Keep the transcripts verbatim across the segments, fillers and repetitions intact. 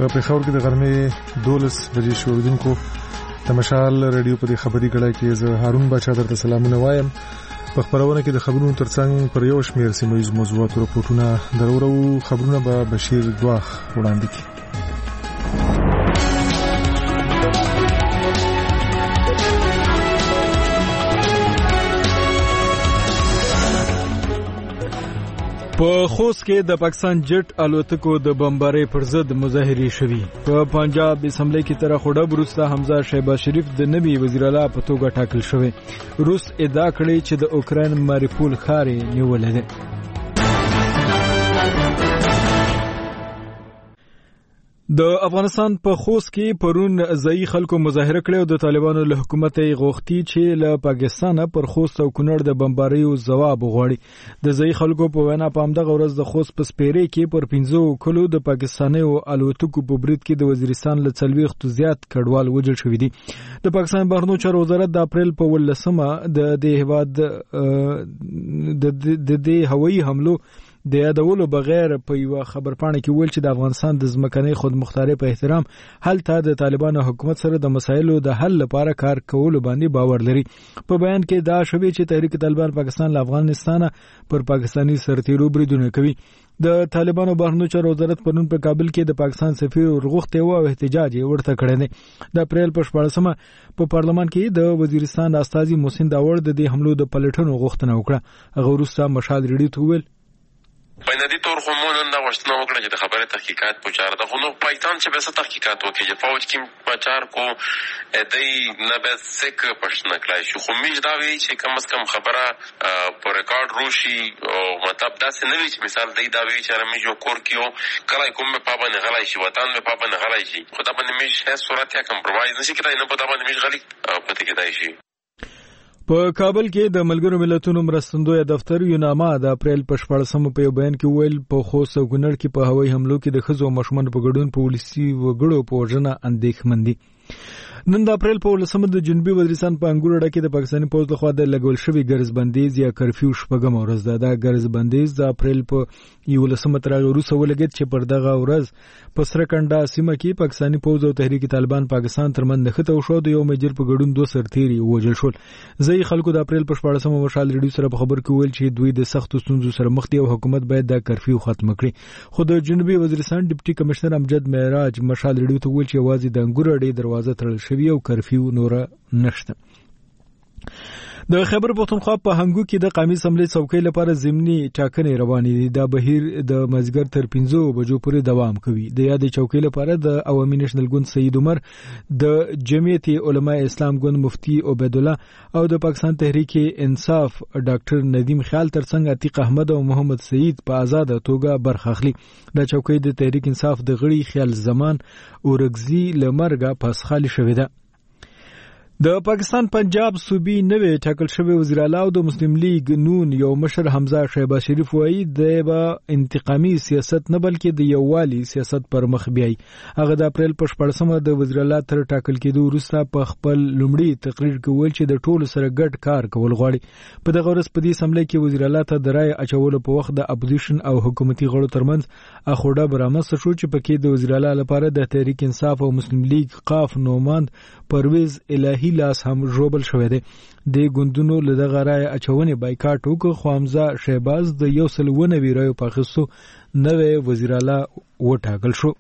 پېښور کې د غرمې دولس بجې شو. اوریدونکو د مشال رادیو په خبري کړه کې زه هارون بچا درته سلامونه وایم. په خبرونه کې د خبرونو ترڅنګ پر یو شمېر سیمه‌ییز موضوعات او راپورټونه درورو. خبرونه به بشیر دواخ وړاندې کړي. په خوست کې د پاکستان جټ الوتکو د بمبارۍ پر ضد مظاهرې شوې. په پنجاب اسمبلی کې تر خوډه بروسته حمزه شهباز شریف د نوي وزیر اعلی په توګه ټاکل شوی. روس ادعا کړې چې د اوکراین ماریپول ښار نیولې ده. د افغانستان په خوست کې پرون ځایي خلکو مظاهره کړې او د طالبانو له حکومت یې غوښتي چې له پاکستانه پر خوست او کونړ د بمباریو ځواب وغواړي. د ځایي خلکو په وینا په همدغه ورځ د خوست په سپېرې کې پر پنځو کلو د پاکستانیو الوتکو په برید کې د وزیرستان له څلوېښتو زیات کډوال وژل شوي دي. د پاکستان بهرنیو چارو وزارت د اپریل په ولسمه د دې هیواد د دې هوایي حملو د یادولو بغیر په یو خبرپاڼه کې ویل چې د افغانستان د ځمکنۍ خودمختارۍ په احترام هلته د طالبانو حکومت سره د مسایلو د حل لپاره کار کولو باندې باور لري. په بیان کې دا شوی چې تحریک طالبان پاکستان له افغانستانه پر پاکستاني سرتیرو بریدونه کوي. د طالبانو بهرنیو چارو وزارت پرون په کابل کې د پاکستان سفیر ورغوښتی و او احتجاج یې ورته کړی دی. د اپریل په شپاړسمه په پارلمان کې د وزیرستان استازي محسن داوړ د دې حملو د پلټنو غوښتنه وکړه. هغه وروسته مشال ریډیو ته وویل بینادي طور خو مونږ نن دا غوښتنه وکړه چې د خبره تحقیقات پوچار ده. خو نو پاکستان چې به څه تحقیقات وکړي چې فوج کې پچار کو دای نه به سک پښتنه کړای شي. خو میج دا وی چې کم از کم خبره په ریکارډ روشي او مطلب داسې نه وي چې مثال دای دا وی چې رمیجو کور کیو کله کوم په پابند غلای شي وطن په پابند غلای شي. خو دا باندې میج هیڅ صورت یا کمپرومایز نشي کېدای. نه په دا باندې میج غلی پته کېدای شي. په کابل کې د ملګرو ملتونو مرستندوی دفتر یوناما د اپریل په شپاړسمه په یو بیان کې ویل په خوست او کونړ کې په هوایي حملو کې د ښځو او ماشومانو په ګډون په ولسي وګړو په وژنه اندېښمن دي. نن د اپریل په ولسمه د جنوبي وزیرستان په انګور اډه کې د پاکستاني پوځ لخوا د لګول شوی ګرځ بندیز یا کرفیو شپږم ورځ ده. دا ګرځ بندیز د اپریل په یولسمه تر هغه وروسته ولګېد چې پر دغه ورځ په سرکنډا سیمه کې پاکستاني پوځ او تحریک طالبان پاکستان ترمنځ نښته وشوه. د یو میجر په ګډون دوه سرتیري وژل شول. ځایي خلکو د اپریل په شپاړسمه مشال ریډیو سره په خبر کې ویل چې دوی د سختو ستونزو سره مخ دي او حکومت باید دا کرفیو ختم کړي. خو د جنوبي وزیرستان ډیپټي کمشنر امجد معراج مشال ریډیو ته ویل چې یوازې د انګور اډې دروازه تړل شوې او کرفیو نور نشته. د خیبر پښتونخوا په هنګو کې د قومي اسمبلی څوکۍ لپاره ضمني ټاکنې روانې دي. دا بهیر د مازیګر تر پنځو بجو پورې دوام کوي. د یادې چوکۍ لپاره د عوامي نېشنل ګوند سید عمر، د جمعیت علماء اسلام ګوند مفتی عبید الله او د پاکستان تحریک انصاف ډاکټر ندیم خیال ترڅنګ عتیق احمد او محمد سعید په آزاد توګه برخه اخلي. دا چوکۍ د تحریک انصاف د غړي خیال زمان اورګزي لمرګه پاسخالي شوې ده. د پاکستان پنجاب صوبي نوې ټاکل شوی وزیر اعلی او د مسلم لیگ نون یو مشر حمزه شهباز شریف وایي د به انتقامي سیاست نه بلکې د یووالي سیاست پر مخ بیاي. هغه د اپریل په شپاړسمه د وزیر اعلی تر ټاکل کېدو وروسته په خپل لومړي تقریر کې ویل چې د ټولو سره ګډ کار کول غواړي. په دغه ورځ په دې اسمبلی کې وزیر اعلی ته د رای اچولو په وخت د اپوزیشن او حکومتي غړو ترمنځ اخوډه برامسته شو چې پکې د وزیر اعلی لپاره د تحریک انصاف او مسلم لیگ قاف نوماند پرویز الهی لاس هم ژوبل شوی دی. د ګوندونو له دغه رای اچونې بایکاټ وکړ خو حمزه شهباز د یو سل اوه نوي رایو په اخیستو نوی وزیر اعلی وټاکل شو.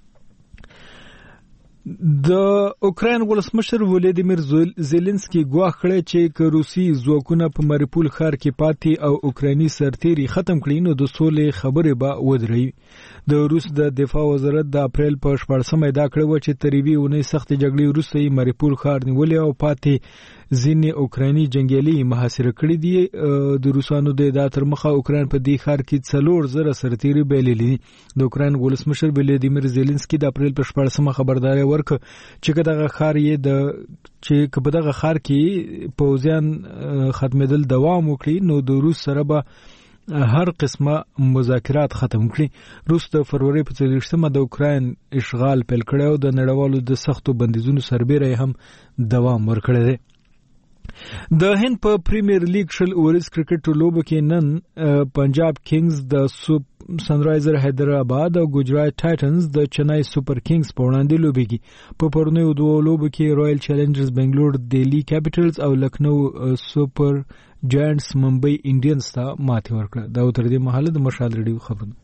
د اوکراین ولسمشر ولادیمیر زيلنسکي ګواښ کړی چې که روسي ځواکونه په ماریپول ښار کې پاتې او اوکرایني سرتیري ختم کړي نو د سولې خبرې به ودرېږي. د روس د دفاع وزارت د اپریل په شپاړسمه ادعا کړې وه چې تر یوې اونۍ سختې جګړې وروسته یې ماریپول ښار نیولی او پاتې ځینې اوکرایني جنګیالي محاصره کړي دي. د روسانو د ادعا تر مخه اوکراین په دې ښار کې څلور زره سرتیري بایللي دي. د اوکراین ولسمشر ولادیمیر زيلنسکي د اپریل په شپاړسمه خبرداری ورکړه چې دغه ښار یې د چې په دغه ښار کې پوځیان ختمېدل دوام وکړي نو د روس سره به هر قسمه مذاکرات ختم کړي. روس د فروری په څلوېښتمه د اوکراین اشغال پیل کړی او د نړیوالو د سختو بندیزونو سربیره هم دوام ورکړی دی. د هند په پریمیر لیګ شل اورز کرکټ لوبه کې نن پنجاب کینګز د سوپ سنرایزر حیدرآباد او ګجرات ټایټنز د چنای سوپر کینګز په وړاندې لوبېږي. په پرونیو دوه لوبو کې رائل چیلنجرز بنگلور دهلی کیپټلز او لکھنو سوپر جاینټس ممبئی انډینز ته ماتې ورکړه. دا تر دې مهاله د مشال ریډیو خبرونه.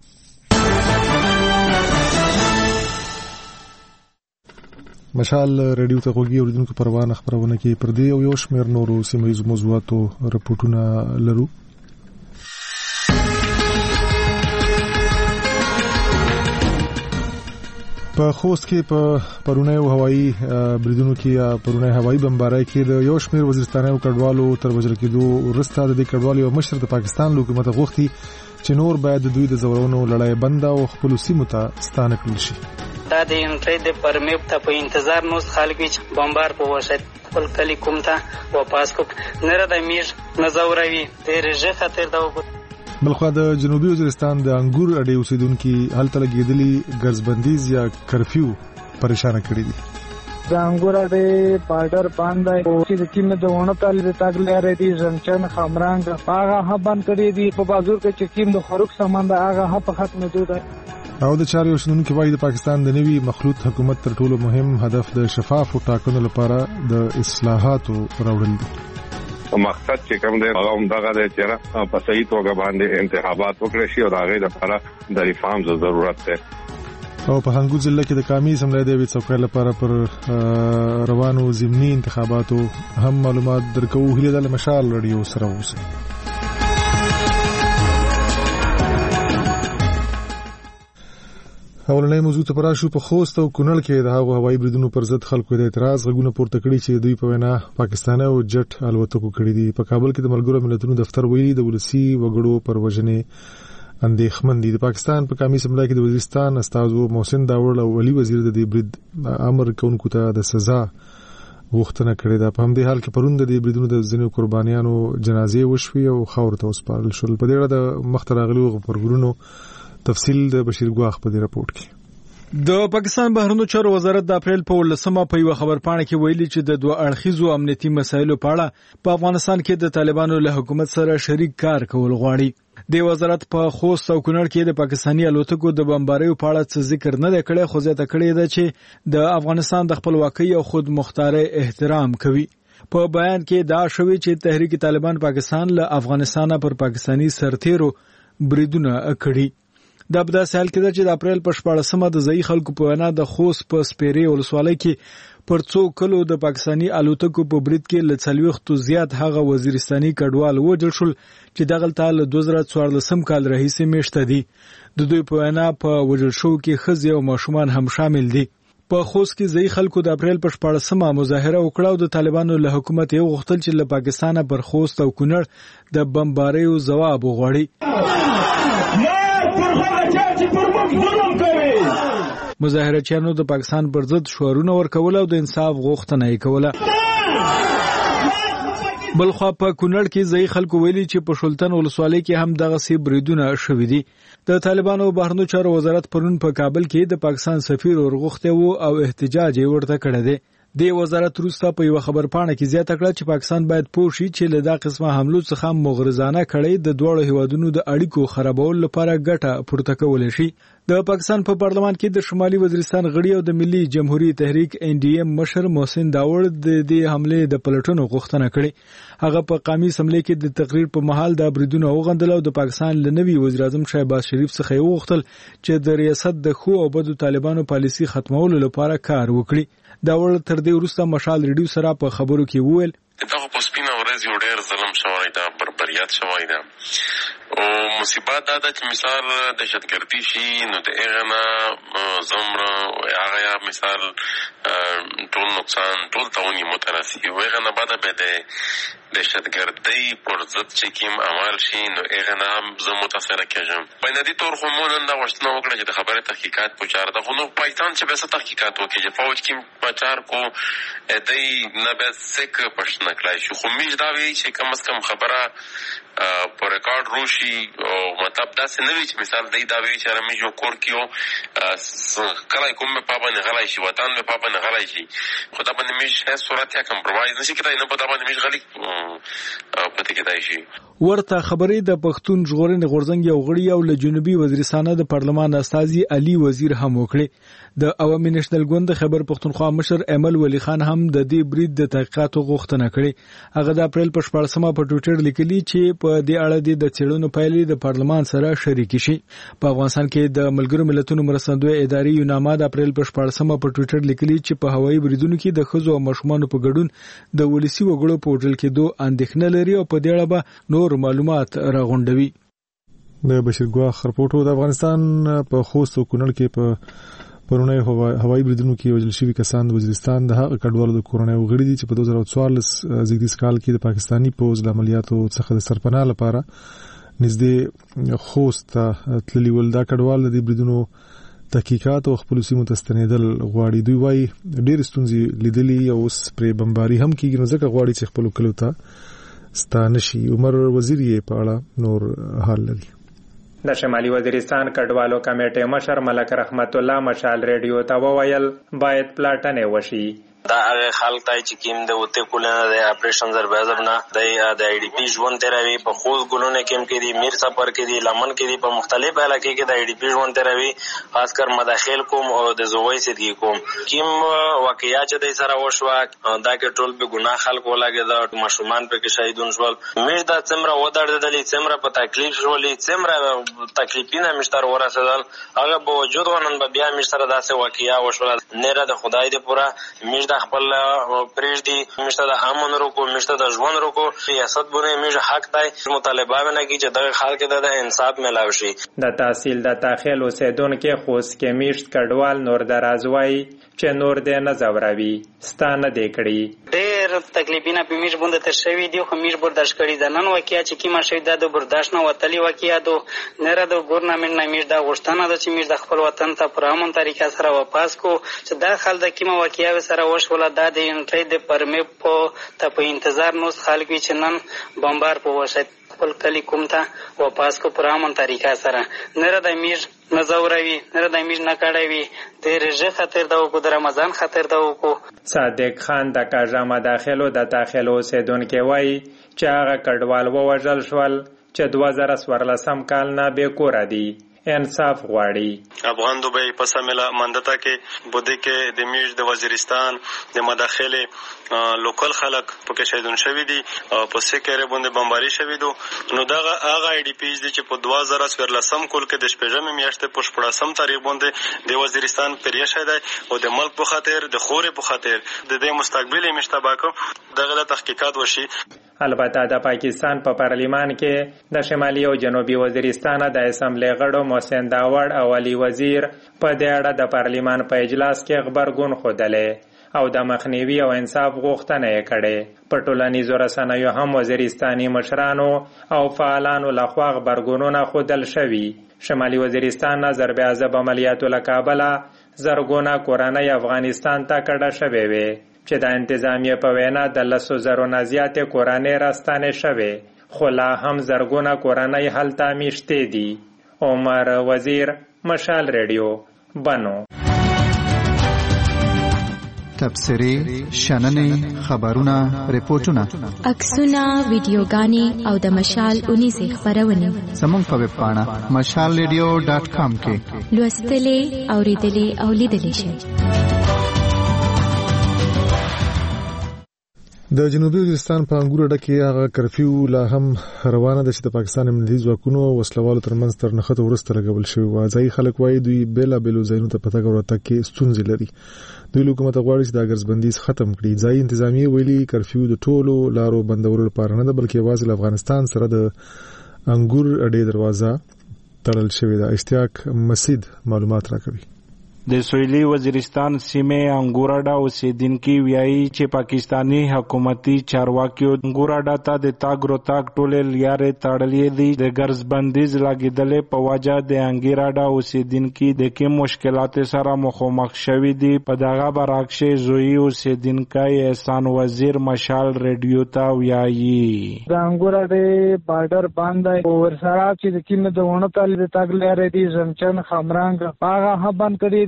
مشال ریډیو ته غوږی اوریدونکو پروانه خبرونه کې پر دې او یو شمېر نورو سیمه‌ییزو موضوعاتو رپورټونه لرو. په خوست کې په پرونی هوایي بریدونو کې پرونی هوایي بمبارۍ کې د یو شمېر وزیرستانیو کډوالو تر وژل کېدو وروسته د دې کډوالو یو مشر د پاکستان حکومت غوښتي چې نور باید د دوی د زورونو لړۍ بند او خپل سیمو ته ستانه کړل شي. دا د انټری د پرمیب ته په انتظار نو خلک چې بمبار په وشت خپل کلی کوم ته واپس کو نه را د میش نزوروي ډېر ژر خطر دا وګ. بلخوا د جنوبي وزیرستان د انګور اډې اوسیدونکو هلته لګېدلي ګرځبندیز یا کرفیو پریشان کړي دي. د انګور اډې پارډر باندې او چې د کیم د ونه تل د تاګلې ردی زمچن خمرنګ هغه هبان کړي دي په بازار کې چې کیم د خروق سامان د هغه هپ ختم دوده. او د چاري اوسنونکو وايي د پاکستان د نوي مخلوط حکومت تر ټولو مهم هدف د شفافو ټاکنو لپاره د اصلاحاتو راوړل دي. مقصد چې کوم دی هغه هم دغه دی چې په صحیح توګه باندې انتخابات وکړي شي او د هغې لپاره د ریفارمز ضرورت دی. او په هنګو ضلع کې د کامی اسمبلی د ویڅ څوکۍ لپاره پر روانو ضمني انتخاباتو هم معلومات درکو. هیله ده مشال رادیو سره اوسئ. اولنۍ موضوع ته پراشو. په خوست او کونړ کې د هغو هوایي بریدونو پر ضد خلکو د اعتراض غږونه پورته کړي چې دوی په وینا پاکستاني او جټ الوتکو کړي دي. په کابل کې د ملګرو ملتونو دفتر ویلي د ولسی وګړو پر وژنې اندېښمن دي. د پاکستان په قومي اسمبلی کې د وزیرستان استازو محسن داوړ او علي وزیر د دې برید امر کوونکو ته د سزا غوښتنه کړې ده. په همدې حال کې پرون د دې بریدونو د ځینو قربانیانو جنازې وشوي او خاور ته وسپارل شول. په دې اړه د مخته راغلو خبرګونونو تفصیل د بشیر ګواخ په دې راپورټ کې. د پاکستان بهرنیو چارو وزارت د اپریل په ولسمه په یو خبرپاڼه کې ویلي چې د دوه اړخیزو امنیتي مسایلو په اړه په افغانستان کې د طالبانو له حکومت سره شریک کار کول غواړي. د وزارت په خوست او کونړ کې د پاکستاني الوتکو د بمباریو په اړه څه ذکر نه دی کړی، خو زیاته کړې ده چې د افغانستان د خپلواکۍ او خود مختارۍ احترام کوي. په بیان کې دا شوی چې تحریک طالبان پاکستان له افغانستانه پر پاکستاني سرتیرو بریدونه کړي. دا په داسې حال کې ده چې د اپریل په شپاړسمه د ځایي خلکو په وینا د خوست په سپیرې ولسوالۍ کې پر څو کلو د پاکستاني الوتکو په برید کې له څلوېښتو زیات هغه وزیرستاني کډوال وژل شول چې دغلته له دوه زره څوارلسم کال راهیسې میشته دي. د دوی په وینا په وژل شوو کې ښځې او ماشومان هم شامل دي. په خوست کې ځایي خلکو د اپریل په شپاړسمه مظاهره وکړه او د طالبانو له حکومت یې وغوښتل چې له پاکستانه پر خوست او کونړ د بمباریو ځواب وغواړي. مظاهرچیانو د پاکستان پر ضد شعارونه ورکول او د انصاف غوښتنه یې کوله. بلخوا په کونړ کې ځایي خلکو ویلي چې په شولتن ولسوالۍ کې هم دغه سی بریدونه شوي دي. د طالبانو بهرنیو چارو وزارت پرون په کابل کې د پاکستان سفیر ورغوښتی و او احتجاج یې ورته کړی دی. د وزارت وروسته په یو خبرپاڼه کې زیاته کړه چې پاکستان باید پوه شي چې له دا قسمه حملو څخه مغرضانه کړۍ د دواړو هیوادونو د اړیکو خرابولو لپاره ګټه پورته کولی شي. د پاکستان په پارلمان کې د شمالي وزیرستان غړي او د ملي جمهوریت تحریک ان ډي ایم مشر محسن داوړ د دې حملې د پلټنو غوښتنه کړې. هغه په قومي اسمبلی کې د تقریر په مهال د بریدونو وغندل او د پاکستان له نوي وزیر اعظم شهباز شریف څخه یې وغوښتل چې د ریاست د خو او بدو طالبانو پالیسي ختمولو لپاره کار وکړي. داوړ تر دې وروسته مشال ریډیو سره په خبرو کې وویل دغه په سپینه ورځ یو ډېر ظلم شوی دا بربریت شوی دا او مصیبت دا ده چې مثال دهشتګردي شي نو د هغه نه زمر او هغه مثال ټول نقصان ټول تاونی مترسي او هغه نه بعد به د دهشتګردۍ پر ضد چې کوم عمل شي نو هغه نه هم زه متاثره کېږم. بینالدي طور خو مونږ نن دا غوښتنه وکړه چې د خبرې تحقیقات پوچار ده خو نو پاکستان چې به څه تحقیقات وکړي چې فوج کې پچار کو دی نه به سک پښتنه کړای شي خو میش دا وی چې کم از کم خبره په ریکارډ روشي او مطلب داسې نه وي چې مثال دی دا وی چې رمې جو کور کیو کله کوم په باندې غلط غلای شي وطن مې په باندې غلای شي خو دا باندې مې هیڅ صورت یا کمپرومایز نشي کېدای نه په دا باندې مې غلي پته کېدای شي. ورته خبرې د پښتون ژغورنې غورځنګ یو غړي او له جنوبي وزیرستان د پارلمان استازي علي وزیر هم وکړي. د عوامي نېشنل ګوند خبر پښتونخوا مشر امل ولی خان هم د دې برید د تحقیقاتو غوښتنه کړې. هغه د اپریل په شپاړسمه په ټویټر لیکلي چې په دې اړه د څېړنو پایلې د پارلمان سره شریک شي. په افغانستان کې د ملګرو ملتونو مرستندوی اداري یوناما د اپریل په شپاړسمه په ټویټر لیکلي چې په هوایي بریدونو کې د ښځو او ماشومانو په ګډون د ولسي وګړو په وژل کېدو اندېښنه لري او په دې اړه به نور معلومات راغونډوي. د بشیر ګواخ رپورټ د افغانستان په خوست او کونړ کې په پرونه هوایي بریدونو کې وژل شوي کسان د وزیرستان د هغه کډوالو د کورنۍ وګړي دي چې په دوه زره څوارلس زیږدیز کال کې د پاکستاني پوځ له عملیاتو څخه د سرپناه لپاره نږدې خوست تللي ول. دا کډوال د بریدونو تحقیقات او خپل سیمو ته ستنېدل غواړي. دوی وايي ډېر ستونزې لیدلي او اوس پرې بمباري هم کېږي نو ځکه غواړي چې خپل کلو ته ستانه شي. عمر وزیر یې په اړه نور حال لري. د شمالي وزیرستان کډوالو کمیټې مشر ملک رحمت الله مشال ریډیو ته وویل باید پلاټنې وشي. دا هغه خلک ته چې کیم د وته کولنه د اپریشن زربازم نه د د ای ډی پی ژوند تیروي په خوز ګلونه کیم کې دي میر سفر کې دي لمن کې دي په مختلف علاقې کې د ای ډی پی ژوند تیروي خاص کر مداخل کوم او د زوی سدي کوم کیم واقعیا چې د سره وشو دا کې ټول به ګناه خلک ولاګي د مشرومان په کې شهیدون شول میر د څمره ودړدلې څمره په تکلیف شولې څمره تکلیفینه مشتر ورسېدل هغه به وجود ونن به بیا مشتر داسې واقعیا وشول نه را د خدای دې پورا میر د خپل پریش دی مشته د امن روکو مشته د ژوند روکو ریاست بونه میج حق دی مطالبه ونه کی چې د خلک د انصاف ملاوي شي. د تحصیل د داخل اوسیدونکو خوست کې میشت کډوال نور درازوي چې نور دې نه زوروي ستانه دې کړی ډېر تکلیفونه په میج باندې تر شوی دی خو میج برداشت کړی د نن واقعیا چې کیما شوی د برداشت نه وتلی واقعیا دو نه را د ګورنمنت نه میج دا غوښتنه ده چې میج د خپل وطن ته پر امن طریقه سره واپس کو چې دا خل د کیما واقعیا سره وشول دا د انټری د پرمې په ته په انتظار نو خلک چې نن بمبار په وشت خپل کلی کوم ته واپس کو پر امن طریقه سره نه را د میج نزوروي نه د میج نه کړوي د رژه خطر دا کو د رمضان خطر دا کو. صادق خان د کاژما داخلو د داخلو اوسیدونکو وایي چې هغه کډوال ووژل شول چې دوه زره څوارلسم کال نه به کور دي انصاف غواړي. افغان دوبی په سملا مندتا کې بده کې د میج د وزیرستان د مداخله لوکل خلک په کې شهیدون شوی دي په سکهره باندې بمباري شوی دو نو دغه هغه ای ډی پیز دي چې په دوه زره څوارلسم کال کې د شپږم میاشتې په شپږم تاریخ باندې د وزیرستان پریښ شوی او د ملک په خاطر د خوري په خاطر د دې مستقبل مشتباکو دغه تحقیقات وشي. البته د پاکستان په پارلیمان کې د شمالي او جنوبي وزیرستان د اسمبلی غړو محسن داوړ او علي وزیر په دې اړه د پارلیمان په اجلاس کې خبرګون خوده او د مخنیوي او انصاف غوښتنه یې کړې. په ټولنیزو رسنیو هم وزیرستاني مشرانو او فعالانو لخوا خبرګونونه خودل شوي. شمالي وزیرستان نه ضرب عذاب عملیاتو له کابله زرګونه کورنۍ افغانستان ته کډه شوې وې چې د انتظامیه په وینا د لسو زرو نه زیاتې کورنۍ راستانې شوې خو لا هم زرګونه کورنۍ هلته میشتې دي. عمر وزیر مشال ریډیو بنو. تبصری شننې خبرونه ریپورتونه عکسونه ویډیوګانې او د مشال اونیزه خبرونه زموږ په ویب پاڼه مشال ریډیو ډاټ کام کې لوستلې اوریدلې او لیدلې شئ. د جنوبي وزیرستان په انګور اډه کې هغه کرفیو لا هم روانه ده چې د پاکستان امنیتي ځواکونو وسلوالو ترمنځ تر نښته وروسته لګول شوی و. ځایي خلک وایي دوی بیلا بیلو ځایونو ته په تګ او راتګ کې ستونزې لري. دوی له حکومت غواړي چې دا ګرځبندیز ختم کړي. ځایي انتظامیه ویلي کرفیو د ټولو لارو بندولو لپاره نه ده بلکې یوازې له افغانستان سره د انګور اډې دروازه تړل شوې ده. اشتیاق مسید معلومات راکوي. د سویلي وزیرستان سیمه انګوراډا اوسیدونکو ویایي چې پاکستانی حکومتي چارواکیو انګوراډا ته د تاګ رو تاګ ټولې لارې تړلې دي. د ګرځبندیز لګیدلې په وجه د انګوراډا اوسیدونکو د کوم مشکلات سره مخامخ شوي دي. په دغه برعکس زوی اوسیدونکو احسان وزیر مشال ریډیو ته ویایي د انګوراډا بارډر باندې ورسره چې د کیمه د ونه تل د تاګ لارې دي زمچن خمرنګ هغه هم بند کړی دي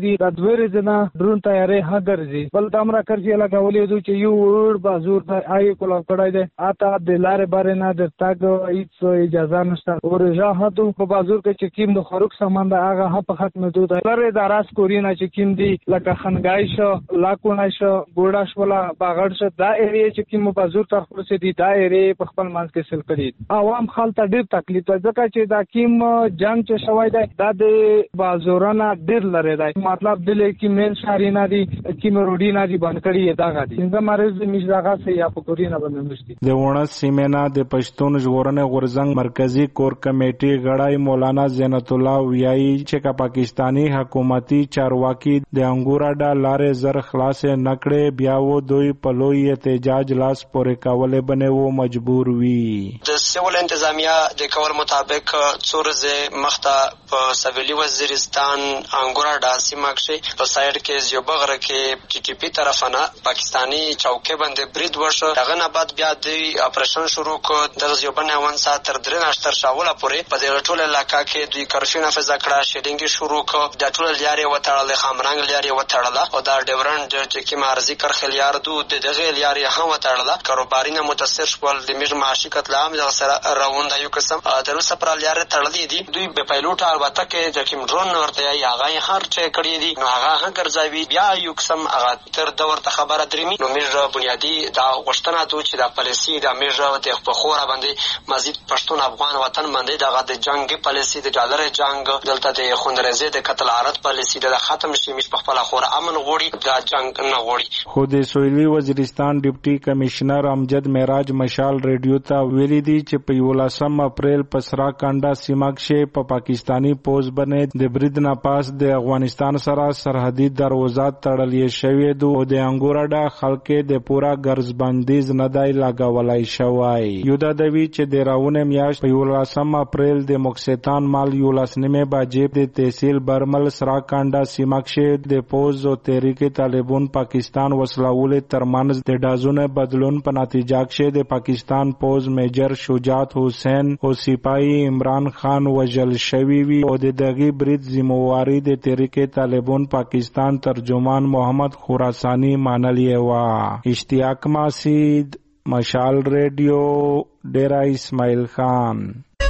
دي د دوه ورځې نه ډرون تیارې ها ګرځي بل د امر کرځي لګولې دوی چې یو ور بازور د آی کولا کړای دی اته د لارې بارې نه د تاګ هیڅ اجازه نشته ورجا هدو په بازور کې چې کیم د خروق سامان د هغه په ختمه دوه لارې د راس کورینا چې کیم دی لکه خنګای شو لاکونه شو ګوډا شولا باغړ شو دا ایریا چې کیم بازور تر خپل سي دی دا ایریا په خپل منځ کې سل کړي عوام خلک ډېر تکلیف ځکه چې دا کیم جنگ چې شوی دی دا د بازورانه ډېر لري دی مطلب د لیکي مین شارینا دی کیم روډی نه دی باندې کړي دا غادي څنګه مرز د میشداغه سي یا په کورینا باندې مشتي د ونس سیمنا د پښتون ژغورنې غورزنګ مرکزی کور کمیټې غړای مولانا زینت الله ویایي چې کا پاکستانی حکومتي چارواکي د انګوراډا لارې زر خلاص نکړې بیا و دوی په لوی احتجاج لاس پورې کولې بنه و مجبور وي د سیول انتظامیه د کول مطابق څورزه مخته په سویلي وزیرستان انګوراډا سیمه کې په سایډ کې یو بغره کې ټي ټي پی طرفانه پاکستانی چوکۍ باندې برید وشو هغه نه بعد بیا د اپریشن شروع کړ د یو بنه ون سات تر درې نشتر شاوله پورې په دې ټوله علاقې کې دوی کرفیو نافذ کړه شیډینګ شروع کړ د ټوله لارې وټړل خامرنګ لارې وټړل او دا ډیورنډ چې کی مارزي کرخل یار دو د دغه لارې هم وټړل کاروباري نه متاثر شول د میج معاشي کتل عام د سره راوند یو قسم تر اوسه پر لارې تړلې دي دوی په پایلوټ البته کې چې کوم ډرون ورته یا هغه هر څه کړی دي نو هغه هم ګرځوي بیا یو قسم هغه تر دا ورته خبره درمي نو میج بنیادی دا غشتنه دوی چې د پالیسي د میج د په خوره باندې مزید پښتون افغان وطن باندې دغه د جنگ پالیسي د ډالر جنگ دلته د خوندرزه د قتل عارض پالیسي د ختم شي مش په خپل خوره امن غوړي د جنگ نه غوړي خو د سویلي وزیرستان ډیپټي کمشنر امجد معراج مشال ریډیو ته ویلي دي چې په یولسم اپریل په سرا کانډا سیمه کې په پاکستانی پوز باندې د برید نه پاس د افغانستان سره سرحدي دروازه تړلې شوې دو او د انګوراډا خلک د پورا ګرځبندیز نه دی لاګولای شوی یو دا دوی چې د راونه میاشت په یولسم اپریل د مکسیتان مال یولس نیمه باجې د تحصیل برمل سرا کانډا سیمه کې د پوز او تحریک طالبان پاکستان وسلاول ترمنځ د دازونه بدلون په نتیجه کې د پاکستان پوز میجر شجاعت حسین او سپاهی عمران خان وجل شوی وی او د دغه برید ذمہواری د تحریک طالبان پاکستان ترجمان محمد خراسانی مانلی وا اشتیاق ماسید مشال ریڈیو ډیرا اسماعیل خان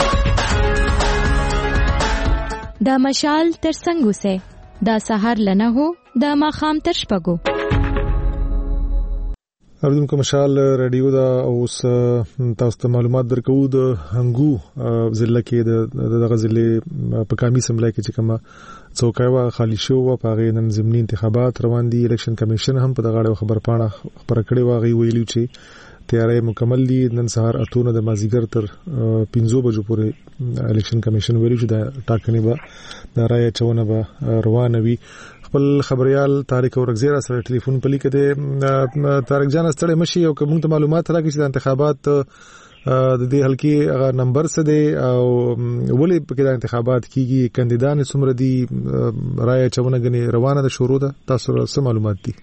دا مشال تر څنګه سه دا سحر لنه هو دا ماخام تر شپګو اوریدونکو مشال رادیو دا اوس تاسو ته معلومات درکو د هنګو ضلع کې د دغه ضلع په کامي سملای کې چې کومه څوکۍ وا خالی شو او په غي نن ضمني انتخابات روان دي الیکشن کمیشن هم په دغه خبر پاڼه خبر کړي واغي ویلو چې تیارې مکمل دي نن سهار اتونه د مازیګر تر پنځو بجو پورې الیکشن کمیشن ویلي چې د ټاکنې به د رای چونه به روانه وي خپل خبريال طارق اورغزی را سره ټلیفون پلی کده طارق جان ستړي مشي او کوم ته معلومات راکړي چې د انتخابات د دې حلقې هغه نمبر څه دی او ولې په کې د انتخابات کیږي کاندیدان څومره دي رای چونه غني روانه ده شروع ده تاسو سره معلومات دي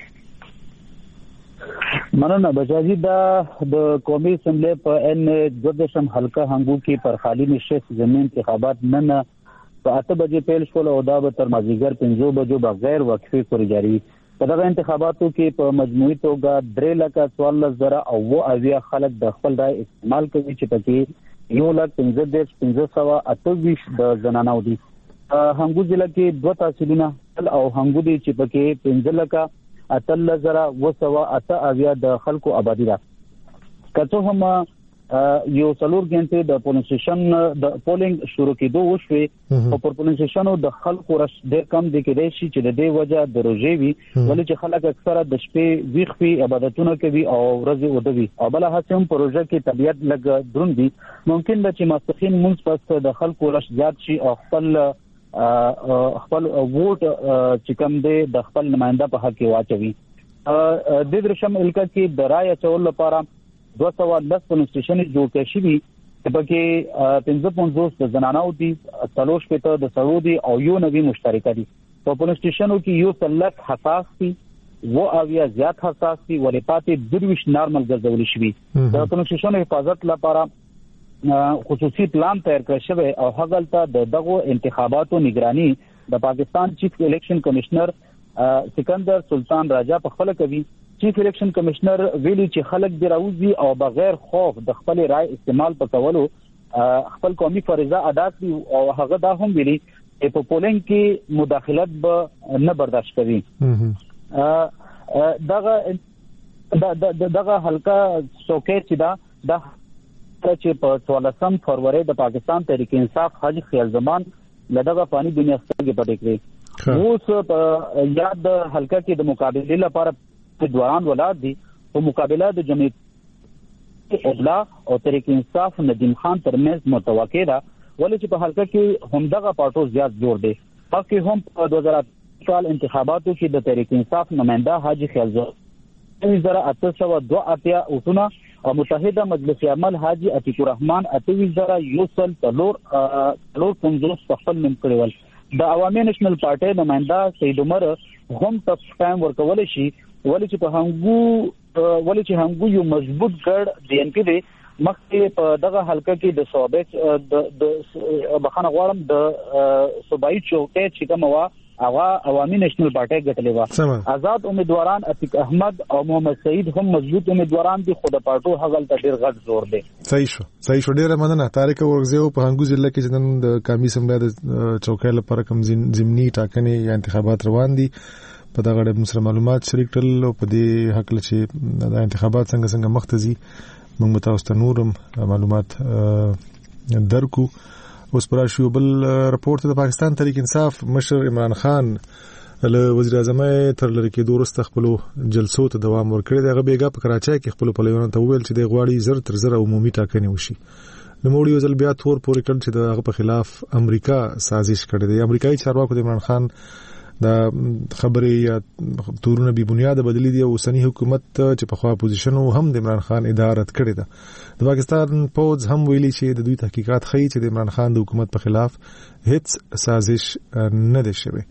مننه بچاجي دا د قومي اسمبلی په ان دوه حلقه هنګو کې پر خالی نشست زمين انتخابات نن په اته بجې پیل شول او دا به تر مازیګر پنځو بجو بغیر وقفې پورې جاری وي په دغه انتخاباتو کې په مجموعي توګه درې لکه څوارلس زره او اویا خلک د خپل رای استعمال کوي چې پکې یو لک پنځه دېرش پنځه سوه اته ویشت د زنانو دي هنګو ضلع کې دوه تحصیلونه او هنګو دي چې پکې پنځه لکه اتلس زره اوه سوه اته اویا د خلکو آبادي ده که څه هم یو څلور غنټې د پولینګ سټیشن د پولینګ شروع کېدو وشوې او پر پولینګ سټیشنو د خلکو رش ډېر کم دي کېدای شي چې د دې وجه د روژې وي ولې چې خلک اکثره د شپې ویښ وي عبادتونه کوي او ورځې اوده وي او بله هڅه هم په روژه کې طبیعت لږ دروند وي ممکن ده چې ماسپښین لمونځ پس د خلکو رش زیات شي او خپل خپل ووټ چې کوم دی د خپل نماینده په حق کې واچوي د درشم الکا کې د رای اچولو لپاره دوه سوه لس پولینګ سټیشن جوړ کړي شوي چې پکې پنځه پنځوس د زنانو دي څلور شپېته د سړو دي او یو نوي مشترکه دي په پولینګ سټیشنو کې یو سلک حساس دي و اویا زیات حساس دي ولې پاتې درویش نارمل ګرځول شوي د پولینګ سټیشنو حفاظت لپاره خصوصي پلان تیار کړی شوی او هغه ته د دغه انتخاباتو نگرانی د پاکستان چیف الیکشن کمشنر سکندر سلطان راجا په خپل کوي چیف الیکشن کمشنر ویلي چې خلک د راوځي او بغیر خوف د خپل رائے استعمال پکولو خپل قومي فریضه ادا کړي او هغه دا هم ویلي چې په پولینګ کې مداخلت به نه برداشت کوي. دغه دغه حلقه څوکۍ چې دا د چې په څوارلسم فروری د پاکستان تحریک انصاف حاجی خیال زمان لدغه فانی دنیا سترګې پټې کړې. اوس په یاد د حلقه کې د مقابلې لپاره په دوران ولادت دي په مقابله د جمعیت اضلاع او تحریک انصاف ندیم خان ترمنځ متوقع ده ولې چې په حلقه کې همدغه پارټو زیات زور دی. پکې هم په دوه زره کال انتخاباتو کې د تحریک انصاف نماینده حاجی خیال زمان دوه زره اته سوه دوه اتیا اوټونه او متحده مجلس عمل حاجی عتیق الرحمن اته زره یو سل تلور تلور پنځوس په خپل نوم کړی ول. د عوامي نېشنل پارټي نماینده سید عمر هم ټف ټایم ورکول شي ولې چې په هنګو ولې چې هنګو یو مضبوط ګډ دی ان پی دی مخکې په دغه حلقه کې د صوبې د بخانه غواړم د صوبایي چوکۍ چې کوم وا هغه عوامي نېشنل پارټي ګټلې و. آزاد امیدواران عتیق احمد او محمد سعید هم مضبوط امیدواران دي خو د پارټو هغل ته ډیر غټ زور دی. صحیح شو صحیح شو ډیره مننه. طارق ورغزیو په هنګو ضلع کې چې نن د قومي اسمبلی د چوکۍ لپاره کوم ضمني ټاکنې یا انتخابات روان دي په دغه ډول مسره معلومات شریک کړل او په دې حق چې د انتخابات څنګه څنګه مختزي موږ متوسط نورم معلومات درکو. اوس پر شو بل رپورت د پاکستان تحریک انصاف مشر عمران خان له وزیر اعظم تر لری کې دورست خپل جلسو ته دوام ورکړي. دغه بیګا په کراچۍ کې خپل پلویانو ته ویل چې د غواړي زر تر زر عمومي ټاکنې وشي. نو موږ یو ځل بیا تور پورې کړ چې دغه په خلاف امریکا سازش کړې ده. امریکایي چارواکو د عمران خان دا خبرې یا تورونه بي بنیاد بدلی دي او سنی حکومت چې په خوا اپوزیشن هم د عمران خان ادارت کړې ده. د پاکستان پوز هم ویلي چې د دوی تحقیقات ښیي چې د عمران خان د حکومت په خلاف هیڅ سازش نه ده شوی.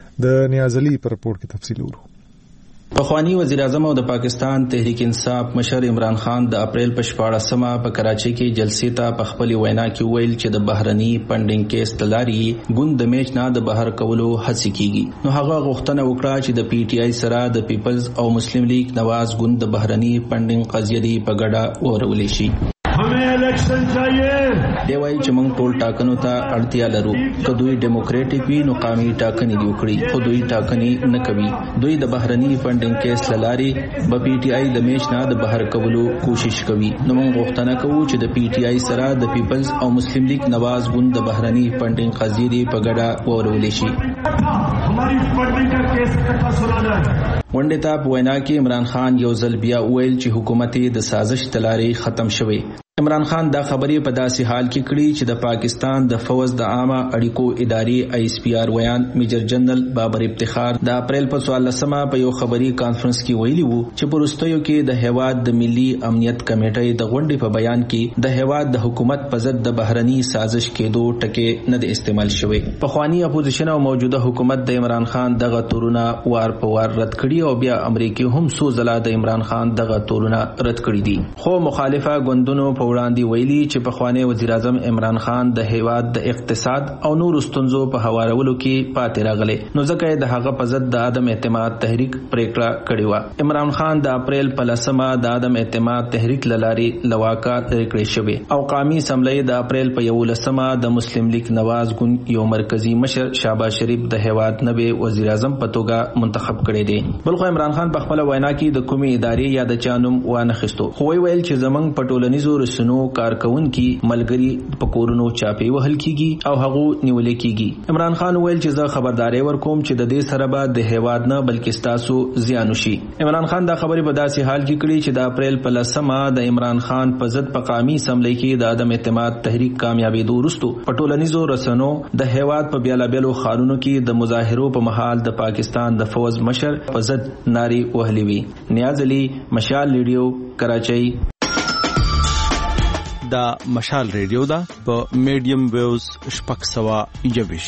د نیاز علي پر رپورت کې تفصیل ورو. پخوانی وزیر اعظم او د پاکستان تحریک انصاف مشر عمران خان د اپریل په شپاړسمه په کراچۍ کې جلسې ته په خپل وینا کې ویل چې د بهرني فنډینګ کیس تلاري ګوند د میچ نه د بهر کولو هڅه کیږي. نو هغه غوښتنه وکړه چې د پی ټی آی سره د پیپلز او مسلم لیگ نواز ګوند د بهرني فنډینګ قضیې په ګډه ورولې شي. हमें इलेक्शन चाहिए. دی وایي چې موږ ټول ټاکنو ته اړتیا لرو. که دوی ډیموکراټیک وي نو قومي ټاکنې دی وکړي خو دوی ټاکنې نه کوي. دوی د بهرني فنډینګ کیس لاري به پی ټی آی د میچ نه د بهر کولو کوشش کوي. نو موږ غوښتنه کوو چې د پی ټی آی سره د پیپلز او مسلم لیگ نواز ګوند د بهرني فنډینګ قضیې په ګډه ورولې شي. हमारी फंडिंग का केस इकट्ठा सुनाना है. ونډه ته په وینا کې عمران خان یو ځل بیا ویل چې حکومت د سازش تلاري ختم شوی. عمران خان دا خبرې په داسې حال کې کړي چې د پاکستان د فوج د عامه اړیکو ادارې آی اس پی آر ویان میجر جنرال بابر افتخار د اپریل په څوارلسمه په یو خبري کانفرنس کې ویلي وو چې په وروستیو کې د هیواد د ملي امنیت کمیټې د غونډې په بیان کې د هیواد د حکومت په ضد د بهرني سازش کېدو ټکي نه د استعمال شوی. پخوانی اپوزیشن او موجوده حکومت د عمران خان دغه تورونه وار په وار رد کړي او بیا امریکای هم سو ځله د عمران خان دغه تورونه رد کړي دي. خو مخالفه ګوندونو په وړاندې ویلي چې پخوانی وزیر اعظم عمران خان د هیواد د اقتصاد او نور ستونزو په هوارولو کې پاتې راغلی نو ځکه د هغه په ضد د عدم اعتماد تحریک پریکړه کړې و. عمران خان د اپریل په لسمه د عدم اعتماد تحریک لاري لواکا پریکړه شوه او قومي اسمبلی د اپریل په یولسمه د مسلم لیگ نواز ګوند یو مرکزی مشر شهباز شریف د هیواد نوې وزیر اعظم په توګه منتخب کړی دی. بلخو عمران خان په خپل وینا کې د کومې ادارې یا د چانوم وانه خستو خو ویل چې زمنګ په ټولنیزو رسنو کارکون کی ملګری پکورونو چاپی وهل کیږي او هغه نیولې کیږي. عمران خان ویل چې زه خبرداري ورکوم چې د دې سره به د هیواد نه بلکې ستاسو زیان وشي. عمران خان دا خبرې په داسې حال کې کړې چې د اپریل په لسمه د عمران خان په ضد په قومي اسمبلی کې د عدم اعتماد تحریک کامیابی وروسته په ټولنیزو رسنو د هیواد په بیلابېلو خارونو کې د مظاهرو په محل د پاکستان د فوج مشر په ضد ناری وهلې وي. نیاز علي مشال ریډیو کراچۍ. دا مشال ریډیو دا په میډیم ویوز شپږ سوه یوویش.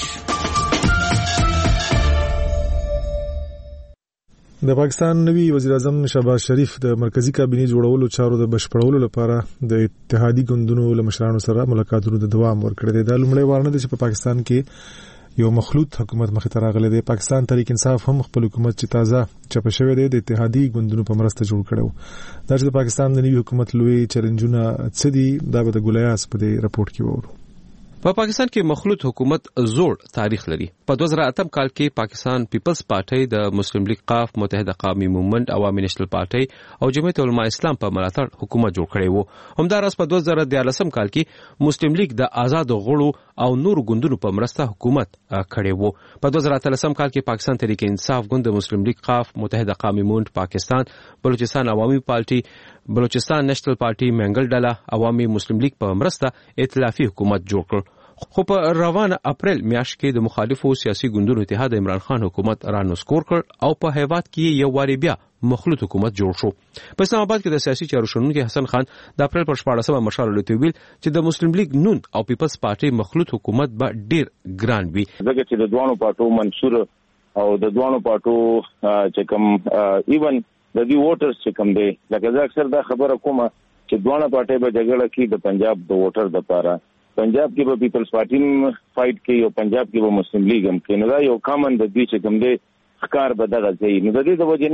د پاکستان نوی وزیر اعظم شهباز شریف د مرکزی کابینې جوړولو چارو د بشپړولو لپاره د اتحادی ګوندونو له مشرانو سره ملاقاتونو ته دوام ورکړی دی. دا لومړی وار نه دی چې په پاکستان کې یو مخلوط حکومت مخې ته راغلی دی. پاکستان تحریک انصاف هم خپل حکومت چې تازه چاپه شوی دی د اتحادي ګوندونو په مرسته جوړ کړو. دا چې د پاکستان د نوي حکومت لوی چیلنجونه څه دي دا به د ګولیاس په دې راپورټ کې وورو. په پا پاکستان کې مخلوط حکومت زوړ تاریخ لري. په دوه زره اتم کال کې پاکستان پیپلز پارټي د مسلم لیگ قاف، متحده قومي موومنت، عوامي نېشنل پارټي او جمعیت علماء اسلام په ملاتړ حکومت جوړ کړی وو. همداراز په دوه زره دیارلسم کال کې مسلم لیگ د آزاد غړو او نور ګوندونو په مرسته حکومت کړی وو. په دوه زره اتلسم کال کې پاکستان تحریک انصاف ګوند د مسلم لیگ قاف، متحده قومي موومنت پاکستان، بلوچستان عوامي پارټي، بلوچستان نېشنل پارټي، منګل ډله، عوامي مسلم لیگ په مرسته ائتلافي حکومت جوړ کړ. خو په روانه اپریل میاشت کې د مخالفو سیاسي ګوندونو اتحاد عمران خان حکومت را نسکور کړ او په هیواد کې یو واری بیا مخلوط حکومت جوړ شو. په اسلام آباد کې د سیاسي چارو شنونکي حسن خان د اپریل پر شپاړسمه مشال لته ویل چې د مسلم لیگ نون او پیپلز پارټي مخلوط حکومت به ډیر ګران وي. دغه چې د دوانو پارټو منشور او د دوانو پارټو چې کوم ایون د دې ووټرز چې کوم دی لکه زه اکثر دا خبره کوم چې دوانو پارټي به جګړه کوي د پنجاب د ووټر لپاره. پنجاب کې به پیپلز پارټي فایټ کوي او پنجاب کې به مسلم لیگ هم کوي. نو دا یو کامن د دې چې کوم دی ښکار به دغه ځای. نو د دې د وجې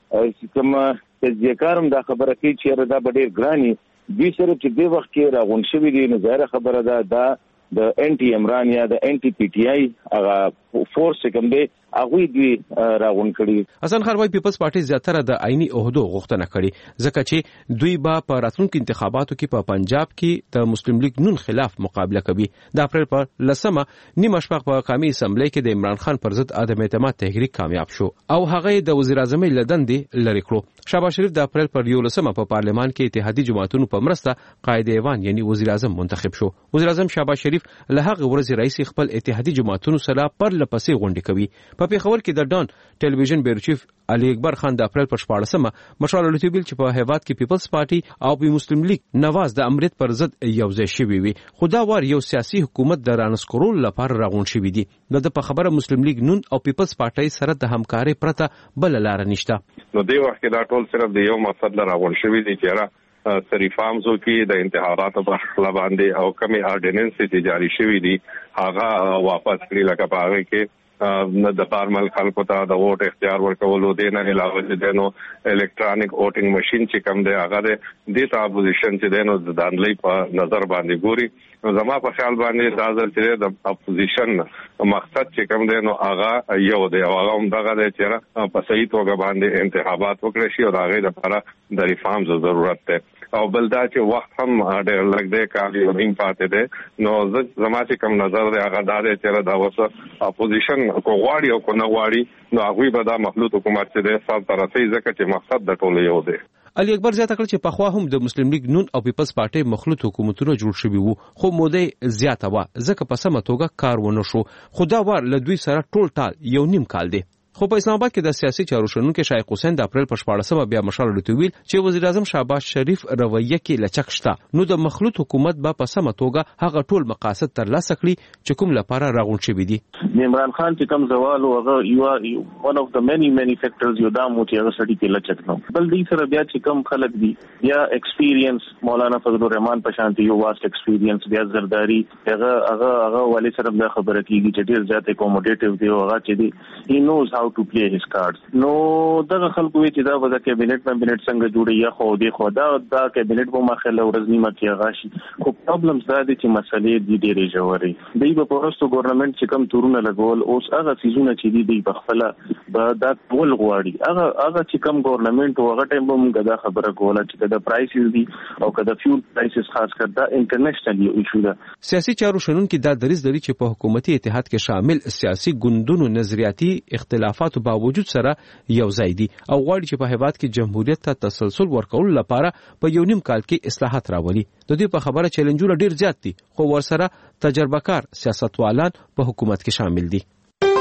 نه کوم تجزیهکار هم دا خبره کوي چې دا به ډېر ګراني دوی سره چې دې وخت کې راغونډ شوي دي. نو ظاهره خبره ده دا د انټي عمران یا د انټي پی ټي آی هغه فورس کوم دی هغه دوی راغون کړي. حسن خان وايي پیپلز پارټي زیاتره د عیني عہدو غوښتنه کړي ځکه چې دوی به په راتلونکو انتخاباتو کې په پنجاب کې د مسلم لیگ نون خلاف مقابله کوي. د اپریل پر لسمه نیمه شپه په قومي اسمبلی کې د عمران خان پر ضد عدم اعتماد تحریک کامیاب شو او هغه د وزیر اعظم لدندې لری کړو. شهباز شریف د اپریل پر یولسمه په پارلمان کې اتحادی جماعتونو په مرسته قائد ایوان یعنی وزیر اعظم منتخب شو. وزیر اعظم شهباز شریف له هغه ورځې رئیس خپل اتحادی جماعتونو سره پر لپسې غونډې کوي. په پیښور کې د ډان ټلویزیون بیرو چیف علي اکبر خان د اپریل پر شپاړسمه مشال لته ویل چې په هیواد کې پیپلز پارټي او په مسلم لیگ نواز د امریت پر ضد یو ځای شوی وي. خدا وار یو سیاسي حکومت د رانسکورول لپاره راغون شوی دي. نو د په خبره مسلم لیگ نون او پیپلز پارټي سره د همکاري پرته بل لار نشته. نو دی وخت کې دا ټول صرف د یو مقصد لپاره راغون شوی دي چې سریفامزو کې د انتخاباتو په خلا باندې او کمی اورډیننس چې جاری شوی دي هغه واپس کړی لکه په هغه کې نه د فارمل خلکو ته د ووټ اختیار ورکولو دی نه علاوه د نو الکترونیک ووټینګ ماشين چې کوم دی هغه د ته اپوزیشن چې دی نو د دانلې په نظر باندې ګوري. نو زما په خیال باندې دا چې د اپوزیشن مقصد چې کوم دی نو هغه یو دی او هغه هم دغه دی چې په صحیح توګه باندې انتخابات وکړي شي او هغه لپاره د ریفارمز ضرورت دی او بل دا چې وخت هم ډېر لږ دی کار یو نیم پاتې دی. نو زما چې کوم نظر دی هغه دا دی چې دا اوس اپوزیشن کو غواړي او کو نه غواړي نو هغه به دا مخلوط حکومت چې دی سال طرفي ځکه چې مقصد د ټولو یو دی. علي اکبر زیاته کړ چې پخوا هم د مسلم لیگ نون او پیپلز پارټي مخلوط حکومتونه جوړ شوي وو خو موده زیاته وه ځکه په سمه توګه کار ونه شو. خدا وار له دوی سره ټول ټال یو نیم کال دی. خو په اسلام آباد کې د سیاسي چارو شنونکي شایق حسین د اپریل په شپاړسمه بیا مشال لته ویل چې وزیر اعظم شهباز شریف رویه کې لچک شته. نو د مخلوط حکومت به په سمه توګه هغه ټول مقاصد ترلاسه کړي چې کوم لپاره راغون شوي دي. عمران خان چې کوم زوال او هغه یو one of the many many factors یو دا مو چې هغه سړي کې لچک نو بل دې سره بیا چې کوم خلک دي بیا ایکسپیرینس مولانا فضل الرحمن په شانتي یو واسط ایکسپیرینس بیا زرداری هغه هغه هغه والي سره بیا خبره کیږي چې ډیر زیات اکوموډیټیو دی او هغه چې دی he knows how to play his cards. نو دغه خلکو چې دا وځه کابینټ کابینټ څنګه جوړي یا خو دی خو دا دا کابینټ په مخاله ورځنی مکه غاشي خو پرابلمز دا دي چې مسلې دي ډېرې جوړي دی په پروستو ګورنمنت چې کم تورونه لګول اوس هغه سيزونه چې دي دی په خپل دا ټول غواړي هغه هغه چې کم ګورنمنت هغه ټایم به موږ دا خبره کوله چې دا پرایسز دي او کدا فیول پرایسز خاص کر دا انټرنیشنل یو ایشو ده. سیاسي چارو شنونکي دا دریز لري چې په حکومتي اتحاد کې شامل سیاسي ګوندونو نظریاتي اختلافاتو باوجود سره یو ځای دي او غواړي چې په هیواد کې جمهوریت ته تسلسل ورکول لپاره په یو نیم کال کې اصلاحات راولي. د دې په خبره چیلنجونه ډیر زیات دي خو ورسره تجربه کار سیاستوالان په حکومت کې شامل دي.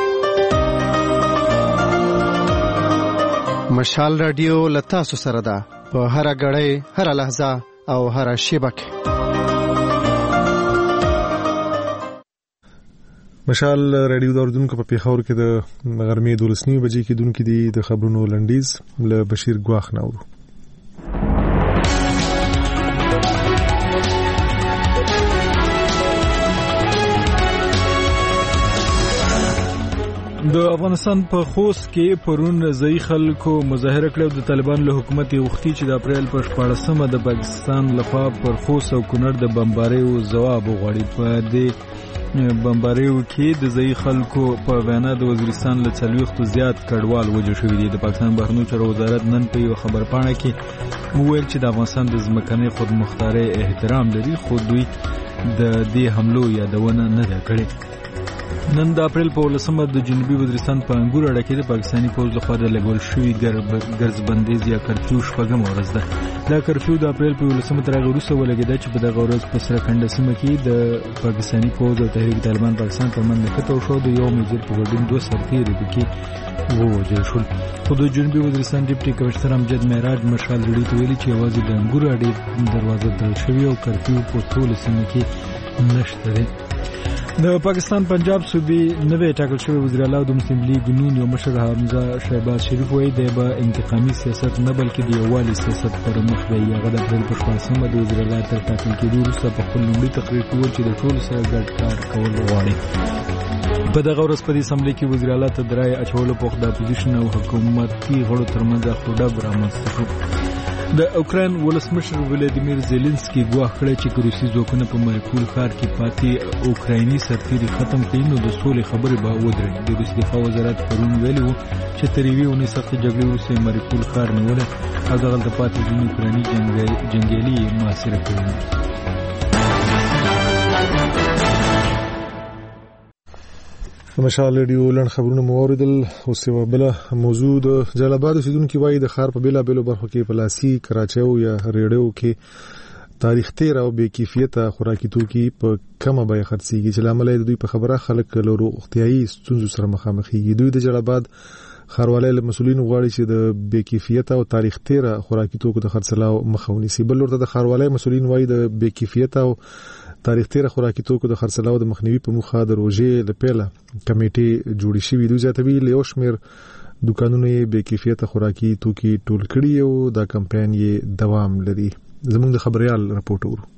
مشال رادیو لتاسو سره ده په هر غړې هر لحظه او هر شیبه کې. مشال رادیو د اردن په پیښور کې د غرمې دولسنی بجې کې دونکو دي د خبرونو لنډیز له بشیر ګواخ ناورو. د افغانستان په خوست کې پرون ځای خلکو مظاهره کړې د طالبان له حکومت وختي چې د اپریل په شپاړسمه د پاکستان لخوا پر خوست او کونړ د بمباریو ځواب وغوړي. په دې بمباریو کې د ځای خلکو په وینا د وزیرستان له څلوېښتو زیات کډوال وژل شوي دي. د پاکستان بهرنیو چارو وزارت نن په یو خبرپاڼه کې وویل چې د افغانستان د ځمکنۍ خودمختارۍ احترام لري، خو دوی د دې حملو یادونه نه ده کړې. نن د اپریل په ولسمه د جنوبي وزیرستان په انګور اډه کې د پاکستاني پوځ لخوا د لګول شوي ګرځبندیز یا کرفیو شپږمه ورځ ده. دا کرفیو د اپریل په ولسمه تر هغه وروسته ولګېده چې په دغه ورځ په سرکنډه سیمه کې د پاکستاني پوځ او تحریک طالبان پاکستان ترمنځ نښته وشوه. د یو میجر په ګډون دوه سرتیري پکې ووژل شول. خو د جنوبي وزیرستان ډیپټي کمشنر امجد معراج مشال رډي ته ویلي چې یوازې د انګور اډې دروازه تړل شوې او کرفیو په ټوله سیمه کې نشته دی. د پاکستان پنجاب صوبې نوې ټاکل شوی وزیر اعلی د مسلم لیگ نون یو مشر حمزه شهباز شریف وایي دی به انتقامي سیاست نه بلکې د یووالي سیاست پر مخ بیایي. هغه د اپریل په شپاړسمه د وزیر اعلی تر ټاکل کېدو وروسته په خپل لومړي تقریر کې وویل چې د ټولو سره ګډ کار کول غواړي. په دغه ورځ په دې اسمبلۍ کې وزیر اعلی ته د رایې اچولو په وخت د اپوزیشن او حکومتي غړو ترمنځ اخروډب رامنځته شو. د اوکراین ولسمشر ولادیمیر زيلنسکي ګواښ کړی چې که روسي ځواکونه په ماریپول ښار کې پاتې اوکرایني سرتیري ختم کړي نو د سولې خبرې به ودرېږي. د روسي دفاع وزارت پرون ویلي وو چې تر یوې اونۍ سختې جګړې وروسته ماریپول ښار نیولی او دغلته پاتې ځینې اوکرایني جنګیالي یې محاصره کړي. مشال ریډیو لن خبرونه موریدل او سیوا بل موضوع د جلال آباد اوسیدونکو وایي د ښار په بیلا بیلو برخو کې پلاسي کراچیو یا ریډیو کې تاریخ تیر او بې کیفیته خوراکي توکي په کمه بیه خرڅېږي چې لامل یې د دوی په خبره خلک له روغتیایي ستونزو سره مخامخېږي. دوی د جلال آباد ښاروالۍ له مسؤلینو غواړي چې د بې کیفیته او تاریخ تیر خوراکي توکو د خرڅلاو مخه ونیسي. بل ورته د ښاروالۍ مسؤلین وایي د بې کیفیته او تاریخ تیر خوراکي توکو د خرڅلاو د مخنیوي په موخه د روژې له پیله کمیټې جوړې شوې. دوی زیاتوي له یو شمېر دوکانونو یې بې کیفیته خوراکي توکي ټول کړي او دا کمپاین یې دوام لري. زموږ د خبريال راپورټ ورو.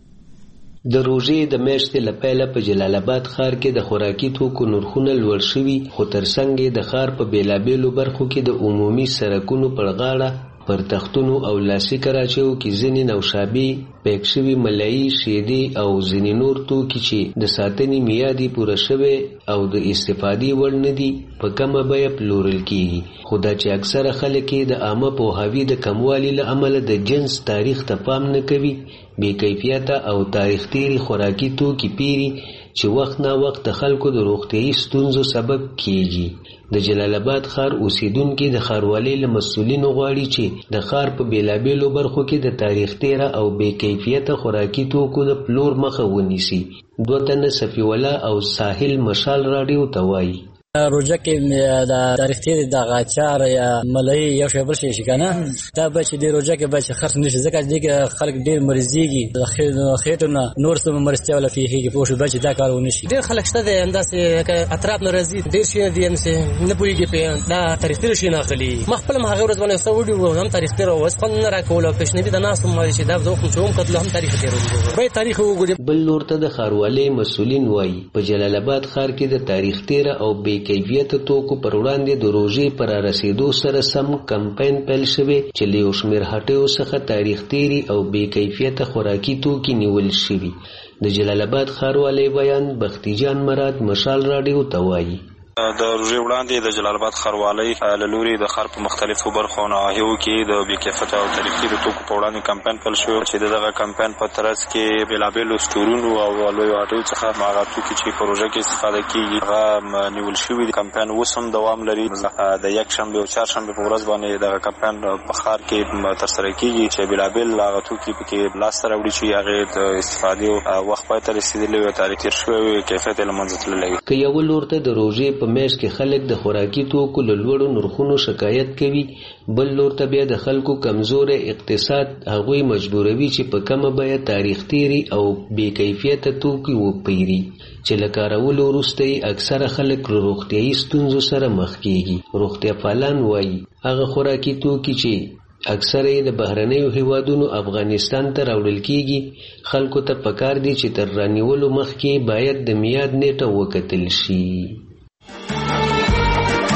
د روژې د میاشتې له پیله په جلال آباد ښار کې د خوراکي توکو نرخونه لوړ شوي، خو ترڅنګ یې د ښار په بیلابیلو برخو کې د عمومي سړکونو پر غاړه پر تختونو او لاسي کراچیو کې ځینې نوشابې، پیک شوي ملایي، شیدې او ځینې نور توکي چې د ساتنې میعاد یې پوره شوی او د استفادې وړ نه دي په کمه بیه پلورل کېږي. خو دا چې اکثره خلک یې د عامه پوهاوي د کموالي له امله د جنس تاریخ ته پام نه کوي، بې کیفیته او تاریخ تیري خوراکي توکي پیري چې وخت نا وخت د خلکو د روغتیایي ستونزو سبب کېږي. د جلال آباد ښار اوسیدونکي د ښاروالۍ له مسؤلینو غواړي چې د ښار په بیلابیلو برخو کې د تاریخ تیره او بې کیفیته خوراکي توکو د پلور مخه ونیسي. دوه تنه صفي الله او ساحل مشال راډیو ته وایي روجه کې د تاریخ تیر د غاچار یا ملای یو شی بل شي کنه دا به چې د روجه کې به چې خرڅ نشي ځکه چې خلک ډیر مریضيږي د خېټونه نور څه مرستیا ولا فيږي په شو به چې دا کار ونشي. ډیر خلک شته د انداسه اطراف ناراضي ډیر شي دي امسه نه پويږي په دا تاریخ تیر شي نه خلی مخبل ما هغه ورځ باندې سعودي هم تاریخ تیر او وسخن نه راکول او پښنه دي د ناس مال شي دا زه کوم چوم کتل هم تاریخ تیر به تاریخ وګوري. بل نور ته د ښاروالۍ مسؤلین وایي په جلال آباد ښار کې د تاریخ تیر او بې کیفیت توکو پر وړاندې د روژې پر رسیدو سره سم کمپاین پیل شوی چې له یو شمېر هټیو څخه تاریخ تیري او بې کیفیته خوراکي توکي نیول شوي. د جلال آباد ښاروالۍ بیان بختي جان مراد مشال راډیو ته وایي د روژې وړاندې د جلال آباد ښاروالۍ له لوري د ښار په مختلفو برخو نواحیو کې د بې کیفیته او تاریخ تیرو توکو په وړاندې کمپاین پیل شوی چې د دغه کمپاین په ترڅ کې بېلابېلو سټورونو او لویو هټیو څخه هغه توکي چې په روژه کې استفاده کېږي هغه نیول شوي دي. کمپاین اوس هم دوام لري. د یکشنبې او چهارشنبې په ورځ باندې دغه کمپاین په ښار کې ترسره کېږي چې بېلابېل هغه توکي پکې لاسته راوړي چې هغې د استفادې وخت پای ته رسېدلی وي، تاریخ تېر شوی وي، کیفیت یې له منځه تللی وي. که یو لور ته د روژې په میاشت کې خلک د خوراکي توکو له لوړو نرخونو شکایت کوي، بل لور ته بیا د خلکو کمزوری اقتصاد هغوی مجبوروي چې په کمه بیه تاریخ تیري او بې کیفیته توکي وپیري چې له کارولو وروسته یې اکثره خلک له روغتیایي ستونزو سره مخ کېږي. روغتیا پالان وایي هغه خوراکي توکي چې اکثره یې د بهرنیو هیوادونو افغانستان ته راوړل کېږي خلکو ته پکار دي چې تر رانیولو مخکې باید د میعاد نیټه وکتل شي.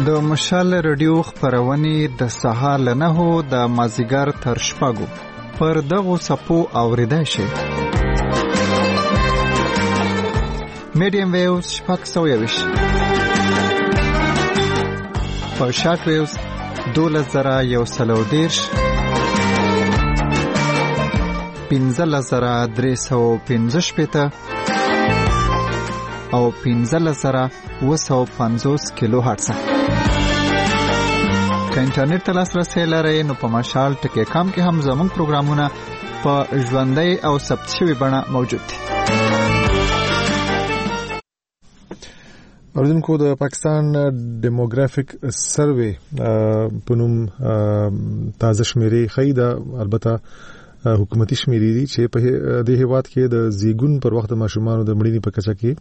د مشال رادیو خبرونه د سهار له نهو د مازیګر تر شپږو پر دغو سپو اوریدای شي. میډیم ویوز شپږ سوه یویشت په شارټ ویوز دولس زره یو سل او دېرش پنځلس زره درې سوه پنځه شپېته او پنځلس زره اوه سوه پنځوس کیلو هرتز. که انټرنیټ ته لاسرسی لرئ نو په مشال ټکی کام کې هم زموږ پروګرامونه په ژوندۍ او ثبت شوې بڼه موجود دي. اوریدونکو د پاکستان ډیموګرافیک سروې په نوم تازه شمیرې ښیي دا البته حکومتي شمیرې دي چې په دې هیواد کې د زیږون پر وخت د ماشومانو د مړینې په کچه کې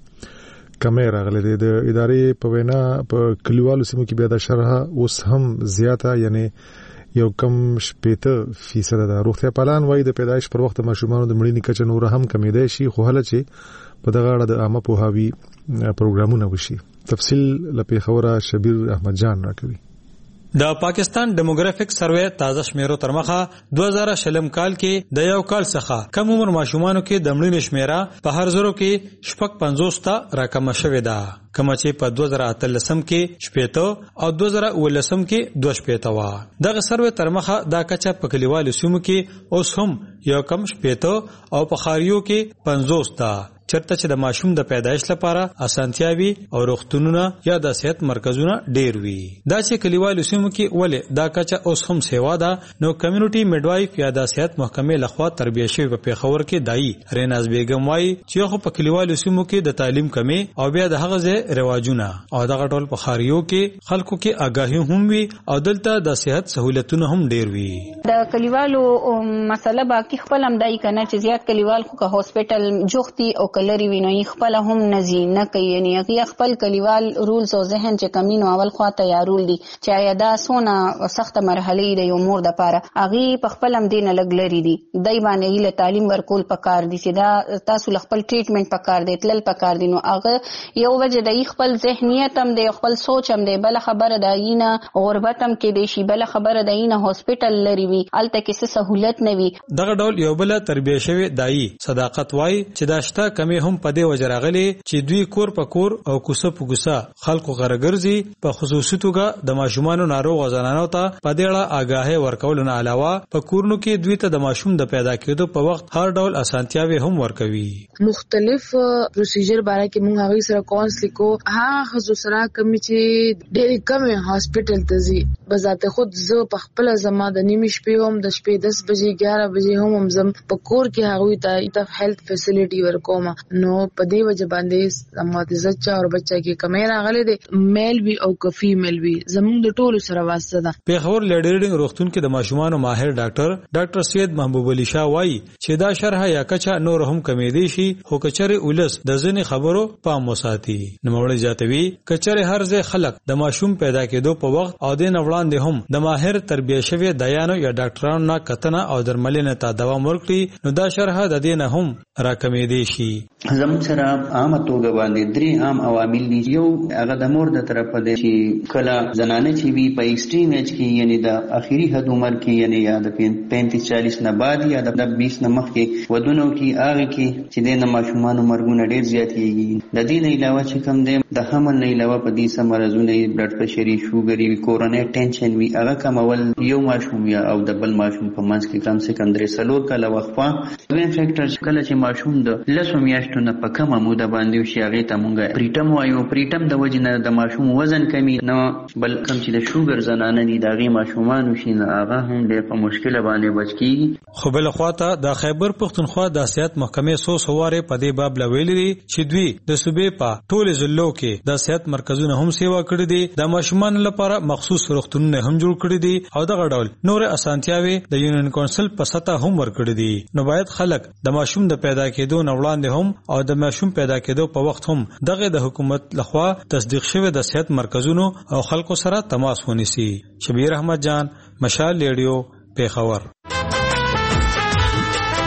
کمې راغلې ده. د ادارې په وینا په کلیوالو سیمو کې بیا د شرح اوس هم زیاته یعنی یو کم شپېته فیصد ده. روغتیا پالان وایي د پیدایش پر وخت د ماشومانو د مړینې کچه نور هم کمېدای شي خو هله چې په دغه اړه د عامه پوهاوي پروګرامونه وشي. تفصیل لپاره خبره شبیر احمد جان راکوي. د پاکستان ډیموګرافیک سروې تازه شمیرو تر مخه دوه زره شلم کال کې د یو کال څخه کم عمر ماشومانو کې د مړینې شمیره په هر زرو کې شپږ پنځوس ته راکمه شوې ده، کومه چې په دوه زره اتلسم کې شپېته او دوه زره اوولسم کې دوه شپېته وه. دغه سروې تر مخه دا کچه په کلیوالو سیمو کې اوس هم یو کم شپېته او په ښاریو کې پنځوس ده، چرته چې د ماشوم د پیدایش لپاره اسانتیاوي او روغتونونه یا د صحت مرکزونه ډیر وي. دا چې کلیوالو سیمو کې ولې دا کچه اوس هم سیوا ده نو کمیونټي میډوایف یا د صحت محکمې لخوا تربیه شوی په پیښور کې دایي ریناز بیگم وايي چې خو په کلیوالو سیمو کې د تعلیم کمی او بیا د هغه ځای رواجونه او دغه ټول په خاریو کې خلکو کې آگاهي هم وي او دلته د صحت سہولتونه هم ډیر وي. د کلیوالو مسله باقي خپل هم دای کنه چې زیات کلیوال خو که هاسپټل جوختي او کلری ویني خپل هم نزي نه کوي، یعنی هغه خپل کلیوال رولز او ذهن چې کمینو اول خوا تیارول دي چې دا سونه سخت مرحله د یو مور د پاره هغه په خپل هم دینه لګلري دي دای باندې له تعلیم ورکول پکار دي چې دا تاسو خپل ټریټمنټ پکار دی تل پکار دي نو هغه یو وجه د خپل ذهنیت هم دی خپل سوچ هم دی بل خبره داینه غربت هم کې دی شي بل خبره داینه هاسپټل لري وي الته کې څه سہولت نه وي. دغه ډول یو بل تربیه شوی دای صداقت وای چې داشته کمی هم په دې وجه راغلي چې دوی کور په کور او کوسه په کوسه خلکو غرګرځي په خصوصي توګه د ماشومانو ناروغ زنانو ته په دې اړه آگاهي ورکول نه علاوه په کورونو کې دوی ته د ماشوم د پیدا کېدو په وخت هر ډول اسانتیاوي هم ورکوي. مختلف پروسیجر باره کې موږ هغه سره کونسل کو هغه خصوصي سره کمی چې ډېر کم هاسپټل ته ځي بذات خود زه په خپل زما د نیمه شپې هم د شپې دس بجې ګیاره بجې هم هم زم په کور کې هغه ته د هیلث فیسیلیټي ورکوم نو په دې وجه باندې زموږ د زچا او بچا کې کمی راغلي دي میل وی او کفی میل وی زموږ د ټولو سره واسطه ده. پیښور لیډرینګ روغتون کې د ماشومانو ماهر ډاکټر ډاکټر سید محبوب علي شاه وایي چې دا شرح یا کچا نور هم کمی دي شي خو کچره ولس د ځنې خبرو پام وساتي. نوموړي جاتوي کچره هر ځای خلک د ماشوم پیدا کېدو په وخت او د نوړاندې هم د ماهر تربیه شوی دایانو یا ډاکټرانو نه کتنه او درملنه ته دوام ورکړي نو دا شرح د دې نه هم راکمې دي شي. زموږ سره عامه توګه باندې درې عام عوامل دي. یو هغه د مور د طرفه دی چې کله زنانه چې وي په ایکسټریم ایج کې یعنی د اخیری حد عمر کې یعنی یا د پینتیس چالیس نه بعد یا د بیس نه مخکې ودونو کې هغه کې چې د ماشومانو مرګونه ډېر زیاتېږي. د دې نه علاوه چې کوم دی د حمل نه علاوه په دې سم مرزونه بلډ پرشر شوګر وي کورونی ټینشن وي هغه کمول یو ماشوم یا او د بل ماشوم په منځ کې کم سے کم درې څلور کاله وقفه دویم فیکټر کله چې ماشوم د لسو میاشتو نه په کومه موده باندې شي هغه ته مونږ پریټم وایو. پریټم د وجې نه د ماشوم وزن کمی نه بل کم چې د شوګر زنانه دي دغه ماشومان شي نه هغه هم ډېر په مشکله باندې بچ کیږي. خو بل خواته د خیبر پختونخوا د صحت محکمې سو سواره په دې باب لویل دي چې دوی د صوبې په ټول ضلعو کې د صحت مرکزونه هم سیوا کړی دي د ماشومان لپاره مخصوص روغتونونه هم جوړ کړی دي او دغه ډول نور اسانتیاوي د یونین کونسل په سطح هم ورکړي دي. نو باید خلک د ماشوم د پیدا کېدو نه وړاندې هم او د ماشوم پیدا کېدو په وخت هم دغه د حکومت لخوا تصدیق شوی د صحت مرکزونو او خلکو سره تماس ونیسي. شبیر احمد جان مشال ریډیو پیښور.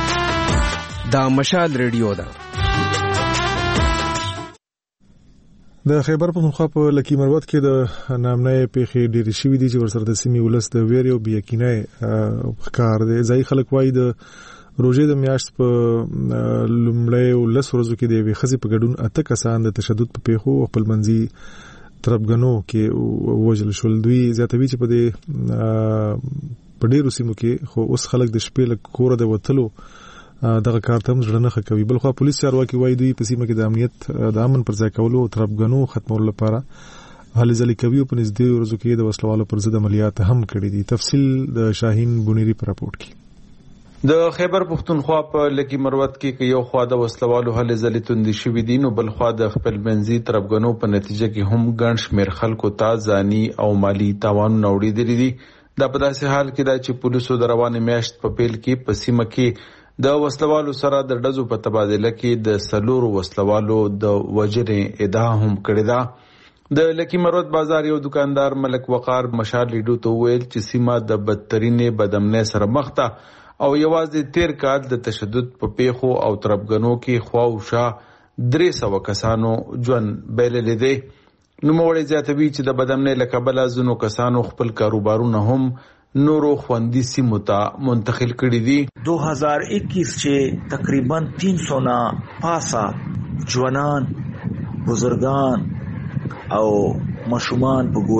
دا مشال ریډیو ده. د خیبر پختونخوا په لکی مروت کې د نامنه پیښې ډېرې شوې دي چې ورسره د سیمې ولس د ویرې او بېیقینۍ ښکار دی. ځایي خلک وایي د روژې د میاشت په لومړیو لس ورځو کې د یوې ښځې په ګډون اته کسان د تشدد په پیښو او خپلمنځي تربګنو کې وژل شول. دوی زیاتوي چې په دې په ډېرو سیمو کې خو اوس خلک د شپې له کوره د وتلو دغه کار ته هم زړه نه ښه کوي. بلخوا پولیس چارواکي وایي دوی په سیمه کې د امنیت د امن پر ځای کولو او تربګنو ختمولو لپاره هلې ځلې کوي او په نږدې ورځو کې د وسلوالو پر ضد عملیات هم کړي دي. تفصیل د شاهین بونیری په راپورټ کې. د خیبر پختونخوا په لکی مروت کې یو خوا د وسلوالو هلې ځلې توندې شوې دي، نو بل خوا د خپلمنځي تربګنو په نتیجه کې هم ګڼ شمېر خلکو ته ځاني او مالي تاوانونه اوړېدلي دي. دا په داسې حال کې ده چې پولیسو د روانې میاشت په پیل کې په سیمه کې د وسلوالو سره د ډزو په تبادله کې د سلورو وسلوالو د وژنې ادعا هم کړې ده. د لکی مروت بازار یو دکاندار ملک وقار مشال لیډو ته وویل چې سیمه د بدترینې بدامنۍ سره مخ ده او یوازې تیر کال د تشدد په پیښو او تربګنو کې خواوشا درې سوه کسانو ژوند بایللی دی. نوموړی زیاتوي چې د بدامنۍ له کبله ځینو کسانو خپل کاروبارونه هم نورو خوندي سیمو ته منتقل کړي دي. دو ہزار اکیس چې تقریبا تین سو نه پاسا جوانان، بزرگان او مشومان په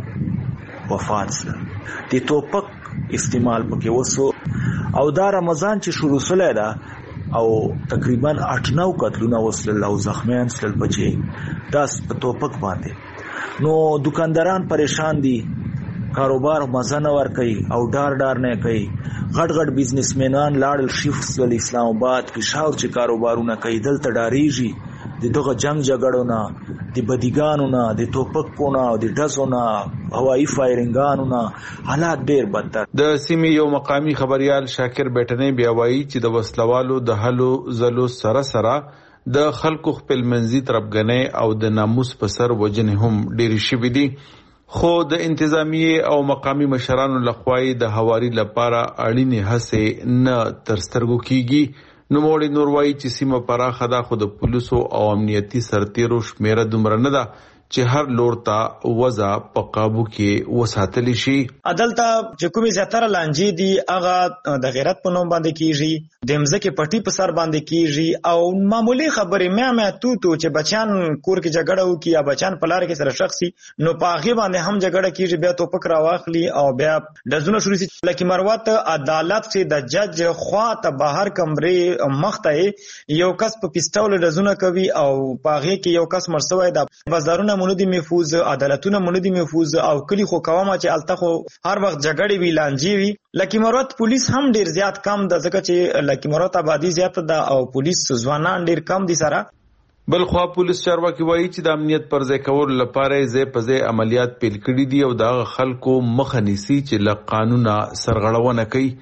ګولۍ وفات شول. د توپک استعمال پکې وسو او دا رمضان چې شروع شولی ده او تقریبا اټ نو قتلونه وسلل او زخمیان سل بچي داس په توپک باندې. نو دکانداران پریشان دي، کاروبار مزه نه ور کوي او ډار ډار نه کوي. غټ غټ بزنسمنان لاړل شیفت ول اسلام آباد کې شاور چې کاروبارونه کوي، دلته ډاریږي د دغه جنگ جګړو نه، د بدیګانو نه، د توپکو نه او د ډزو نه، هوایي فایرنګانو نه. حالات ډیر بدتر. د سیمې یو مقامی خبريال شاکر بیٹنې بیا وایي چې د وسلوالو د هلو زلو سره سره د خلکو خپلمنځي تربګنۍ او د ناموس په سر وجنې هم ډېرې شوې دي. خو د انتظامیه او مقامی مشرانو لخوا د هواري لپاره اړینې هڅې نه تر سترګو کیږي. نوموړی نور وایي چې سیمه پراخه ده خو د پولیسو او امنیتي سرتیرو شمیره دومره نه ده چې هر لور ته وضع په قابو کې وساتلی شي. عدالت چې کومې زیاتره لانجې دي هغه د غیرت په نوم باندې کیږي، د مځکې پټي په سر باندې کیږي او معمولی خبرې مې مې تو تو چې بچان کور کې جګړه وکي یا بچان په لار کې سره شخصي نو په هغه باندې هم جګړه کیږي، بیا توپک راواخلي او بیا دزونه شروع شي. لکه مروت عدالت چې د جج خوا ته بهر کمرې مخته یو کس په پیستول دزونه کوي او په هغه کې یو کس مرسوي د بازارونه مولدي محفوظ، عدالتونه مولدي محفوظ او کلی خو کومه چې التخو هر وخت جګړې وی لانجې وی. لکه مروت پولیس هم ډیر زیات کم د ځکه چې لکه مروت آبادی زیات ده او پولیس ځوانان ډیر کم دي سره. بل خو پولیس چارواکي وایي چې د امنیت پر ځای کول لپاره ځای په ځای عملیات پیل کړي دي او د خلکو مخه نیسي چې له قانونه سرغړونه کوي.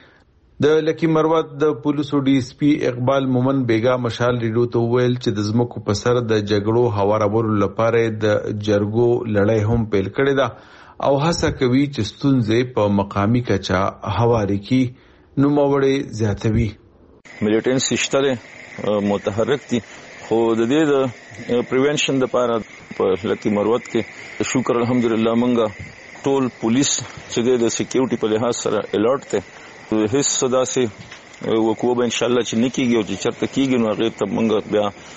د لکی مروت د پولیسو ډي اس پی اقبال مومن بیگا مشال ریډو ته ویل چې د زمکو په سر د جګړو هوارولو لپاره د جرګو لړۍ هم پیل کړې ده او هڅه کوي چې ستونزې په مقامی کچا هواري کی. نو موړې زیاتوي ملیټنس شته متحرک دي خو د دې د پریونشن لپاره په لکی مروت کې شکر الحمدلله منګه ټول پولیس چې د سکیورټي په لحاظ سره الرټ ته هیڅ صدا سي وکوه به ان شاء الله چې نکیږي او چې چرته کیږي نو هغه ته موږ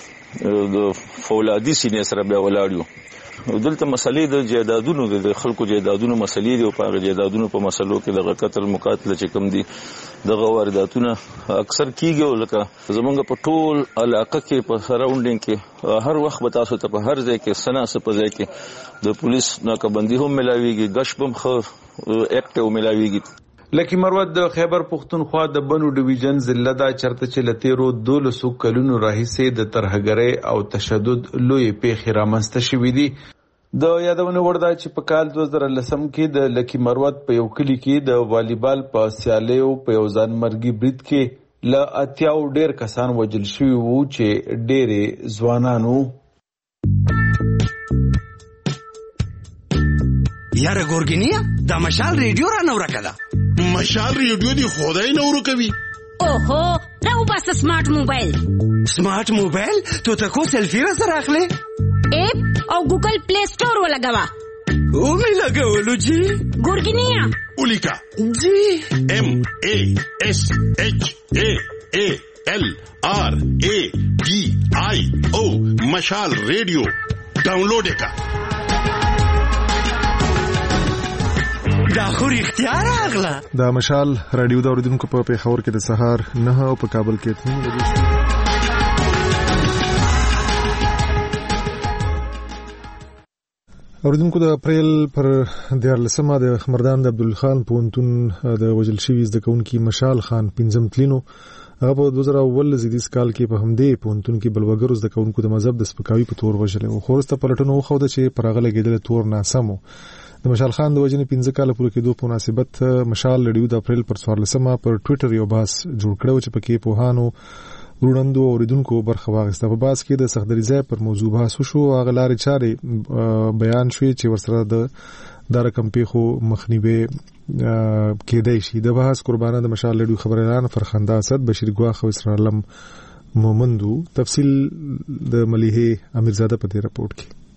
بیا د فولادي سینې سره بیا ولاړیو. دلته مسلې د جیدادونو د خلکو جیدادونو مسلې دي او په جیدادونو په مسلو کې د قتل مقاتله چې کم دي د وارداتونه اکثر کیږي او لکه زمونږ په ټول علاقه کې په سراوندینګ کې هر وخت به تاسو ته په هر ځای کې سنا په ځای کې د پولیس ناکبندي هم ملاويږي، غشپ هم خو اکټیو ملاويږي. لکی مروت د خیبر پختونخوا د بنو ډیویژن ضلع دا چرته چې لتیرو دولسو کلونو راهیسې د ترهګرۍ او تشدد لوی پیښې رامنځته شوې دي. د یادونه وړ ده چې په کال دوه زره لسم کې د لکی مروت په یو کلي کې د والیبال په سیالیو په یو ځانمرګي برید کې له اتیاو ډیر کسان وژل شوي وو چې ډېرې ځوانان وو. یاره ګورګینیا دا مشال ریډیو را نه ورکه ده. مشال ریډیو دی خدای نه ورکوي. اوهو راو بس سمارټ موبایل. سمارټ موبایل تو ته کو سلفي را سره اخلي؟ اپ او ګوګل پلی سٹور ولګوا. او می لګولو جی. ګورګینیا ولیکا جی. ام ا اس اچ ا ا ال آر ا ډي آی او مشال ریډیو ډاونلوډ وکړه. دا خو رښتیا راغله. دا مشال رادیو د اوریدونکو په پیښور کې د سهار نه او په کابل کې اته بجې. اوریدونکو د اپریل پر دیارلسمه د خمردان د عبدالخان پوهنتون د وژل شوي زده کوونکي مشال خان پنځم تلینو هغه په دوه زره اوولس زیږدیز کال کې په همدې پوهنتون کې بلوګرو زده کوونکو د مذهب د سپکاوي په تور وژلی و. خو وروسته پلټنو وښوده چې پر هغه لګېدلی تور ناسم و. د مشال خان د وژنې پنځه کاله پوره کېدو په مناسبت مشال رادیو د اپریل پر څوارلسمه پر ټویټر یو بحث جوړ کړی و چې پکې پوهانو وروڼندو او اوریدونکو برخه واخیسته. په بحث کې د سختدریځۍ پر موضوع بحث وشو. هغه لارې چارې بیان شوې چې ورسره د دا رقم پیښو مخنیوی کېدای شي. د بحث قربانه د مشال رادیو خبريالان فرخنده اسد، بشیر ګواخ او اسرار علم مومندو. تفصیل د ملیحه امیرزاده په دې رپورت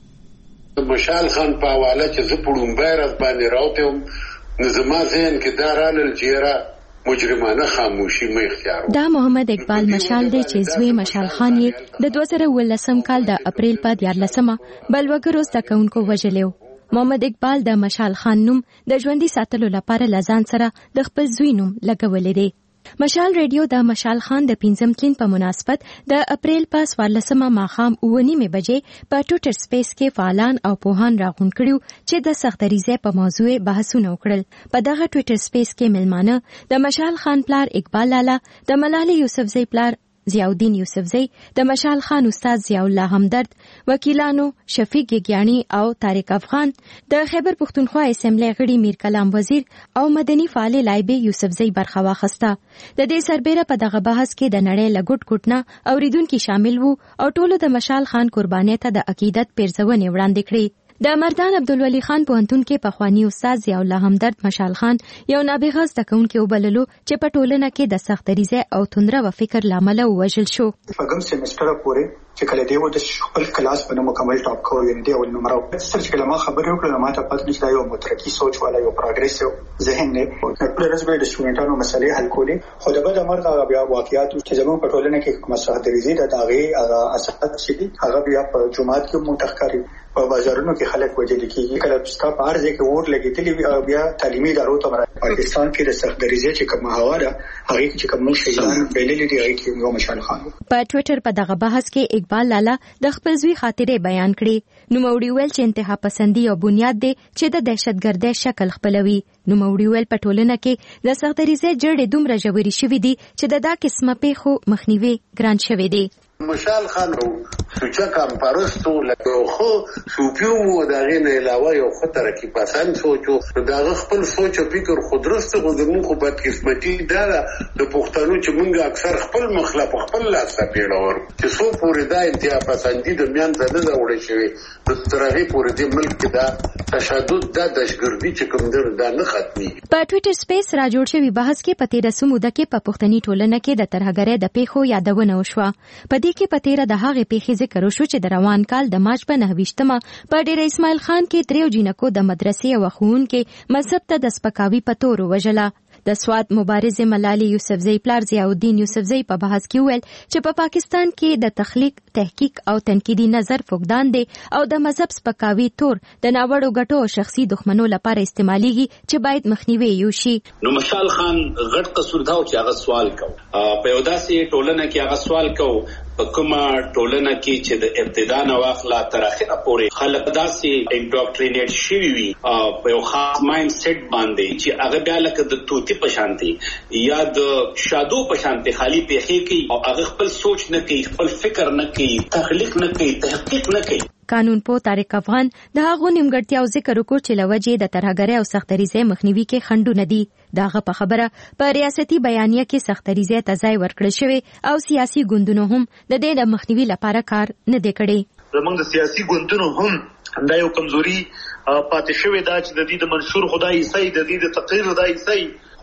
کې. مشال خان په حواله چې زه پړم بیرغ باندې راوته نو زما ذهن کې دا رالل چیرې مجرمانه خاموشي مې اختیار. دا محمد اقبال مشال دی چې زوی مشال خان یې د دوه زره اوولسم کال د اپریل په دیارلسمه بلوګرو زده کوونکو وژلی و. محمد اقبال د مشال خان نوم د ژوندي ساتلو لپاره له ځان سره د خپل زوی نوم لګولی دی. مشال رادیو د مشال خان د پنځم تلین په مناسبت د اپریل په څوارلسمه ماښام اوه نیمې بجې په ټویټر سپیس کې فعالان او پوهان راغونډ کړي چې د سختدریځۍ په موضوع بحثونه وکړل. په دغه ټویټر سپیس کې مېلمانه د مشال خان پلار اقبال لالا، د ملالۍ یوسفزۍ پلار ضیاءالدین یوسفزۍ، د مشال خان استاد ضیاء الله همدرد، وکیلانو شفیق ګیګیانی او طارق افغان، د خیبر پښتونخوا اسمبلی غړي میر کلام وزیر او مدني فعال لایبه یوسفزۍ برخه واخیسته. د دې سربېره په دغه بحث کې د نړۍ له ګوټ ګوټ نه اوریدونکي شامل وو او ټولو د مشال خان قربانۍ ته د عقیدت پیرزونې وړاندې کړې. د مردان عبدالولي خان پوهنتون کې پخوانی استاد ضیاء الله همدرد مشال خان یو نابغه زده کوونکی وبللو چې په ټولنه کې د سختدریځۍ او توندره و فکر لامله ووژل شو. په کوم سیمستر پورې چې کله دی و د خپل کلاس په مکمل ټاپ کول یعنی دی اول نمبر او سر چې کله ما خبرې وکړه ما ته پاتې نشته یو مترقي سوچ والا یو پروګریسیو ذهن نه ټول ورځ به د سټوډنټانو مسلې حل کولې. خو د بد مرغه بیا واقعیات چې زموږ په ټولنه کې کوم سختدریځي د داغه هغه اثرات چې هغه بیا په جماعت کې متخکاري په بازارونو کې خلک وجل کېږي. کله ستا په هر ځای کې اور لګېدلی بیا تعلیمي ادارو ته مراد پاکستان کې د سختدریځۍ چې کوم هوا ده هغه چې کوم شیان بیللي دي هغه کې یو مشال خان په ټویټر په دغه بحث کې اقبال لالا د خپل زوی خاطره بیان کړې. نوموړي ویل چې انتها پسندي او بنیاد دی چې د دهشتګردۍ شکل خپلوي. نوموړي ویل په ټولنه کې د سختدریځۍ جړې دومره ژورې شوې دي چې د دا قسمه پیښو مخنیوي ګران شوی دی. مشال خان سوچا کام پرستو لکه خو سوپیو مو دغه نه علاوه یو خطر کې پسند سوچو دغه خپل سوچ او فکر خودرسته غوډمون خو بد قسمتي دا د پښتنو چې مونږ اکثر خپل مخلف خپل لاس ته پیړور چې سو پورې دا انتها پسندي د میان زده دا وړي شوی د ترغه پورې د ملک دا تشدد د دشګردي چې کوم در دا نه ختمي. په ټویټر سپیس را جوړ شوی بحث کې په تیره سموده کې په پښتني ټولنه کې د ترهګرۍ د پیښو یادونه وشوه. په دې کې په تیره د هغې پیښې ذکر وشو چې د روان کال د مارچ په نهه ویشتمه په ډېر اسماعیل خان کې دریو جینکو د مدرسې یوه ښوونکې مذهب ته د سپکاوي په تور ووژله. د سوات مبارزې ملالۍ یوسفزۍ پلار ضیاءالدین یوسفزۍ په بحث کې وویل چې په پاکستان کې د تخلیق، تحقیق او تنقیدي نظر فقدان دی او د مذهب سپکاوي تور د ناوړو ګټو او شخصي دښمنو لپاره استعمالیږي چې باید مخنیوی یوشي. نو مشال خان غټ قصور دا چې هغه سوال کو په یو داسې ټولنه کې هغه سوال کو په کومه ټولنه کې چې د ابتدا نه واخلا تر اخره پورې خلک داسې انډوکټرینیټ شوي وي په یو خاص مایند سیټ باندې چې هغه بیا لکه د توتی په شانتي یا د شادو په شانتي خالی پیښې کوي او هغه خپل سوچ نه کوي، خپل فکر نه کوي، تخلیق نه کوي، تحقیق نه کوي. قانون پو طارق افغان د هغو نیمګړتیاو ذکر وکړ چې له وجې د ترهګرۍ او سختدریځۍ مخنیوي کې خنډونه دي. د هغه په خبره په ریاستي بیانیه کې سختدریځۍ ته ځای ورکړل شوی او سیاسي ګوندونو هم د دې د مخنیوي لپاره کار نه دی کړی. زموږ د سیاسي ګوندونو هم دا یو کمزوري پاتې شوې ده چې د دې د منشور خدای عیسی د دې د تقریر خدای عیسی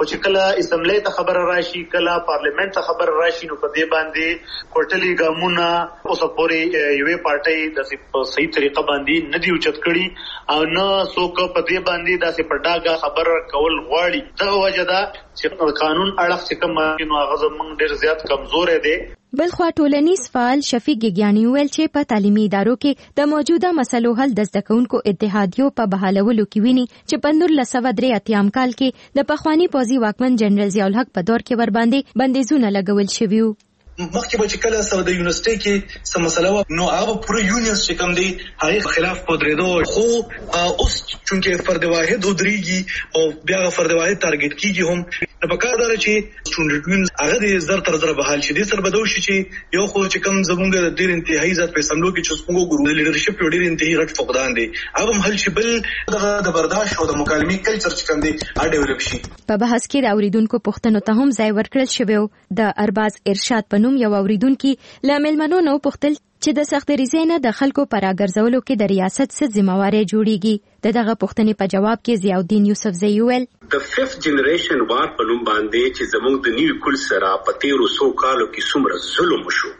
خو چې کله اسمبلی ته خبره راشي کله پارلیمنت ته خبره راشي نو په دې باندې کوټلي ګامونه اوس پورې یوې پارټۍ د صحیح طریقه باندې نه دی اوچت کړي او نه څوک په دې باندې داسې په ډاګه خبره کول غواړي. دغه وجه ده چې قانون اړخ چې کوم نو هغه زموږ ډېر زیات کمزور دی. بلخوا ټولنیز فعال شفیق ګیګیانی ویل چې په تعلیمي ادارو کې د موجوده مسلو حل د زده کوونکو اتحادیو په بحالولو کې ویني چې په نولس سوه درې اتیام کال کې د پخوانی پوځي واکمن جنرال ضیاء الحق په دور کې ورباندې بندیزونه لګول شوي وو. مخکې به چې کله سره د یونیورسيټي کې سم مسله و نو هغه پوره یونیونز چې کوم دی هغه خلاف پودریدو خو اوس چونکې فرد واحد ودرېږي او بیا فرد واحد ټارګټ کیږي هم نو په کار دار چې سټوډنټ یونیونز هغه د زر تر زر بحال شي دي سر بدو شي چې یو خو چې کوم زمونږ د ډیر انتهایی ذات په سملو کې چې څنګه ګورو د لیډرشپ ډیر انتهایی رټ فقدان دي هغه هم حل شي بل د برداشت او د مکالمې کلچر چې کوم دی ا ډیولپ شي. په بحث کې د اوریدونکو پوښتنو ته هم ځای ورکړل شوی د ارباز ارشاد په نوم یو اوریدونکو له ملمنو نو پوښتل چې د سخت ریزینه د خلکو پر راګرځولو کې د ریاست څخه ذمہواری جوړیږي. دغه پوښتنې په جواب کې ضیاء الدین یوسفزئی ویل د ففت جنریشن وار په نوم باندې چې زموږ د نیو کل سره په تیرو سو کالو کې څومره ظلم وشو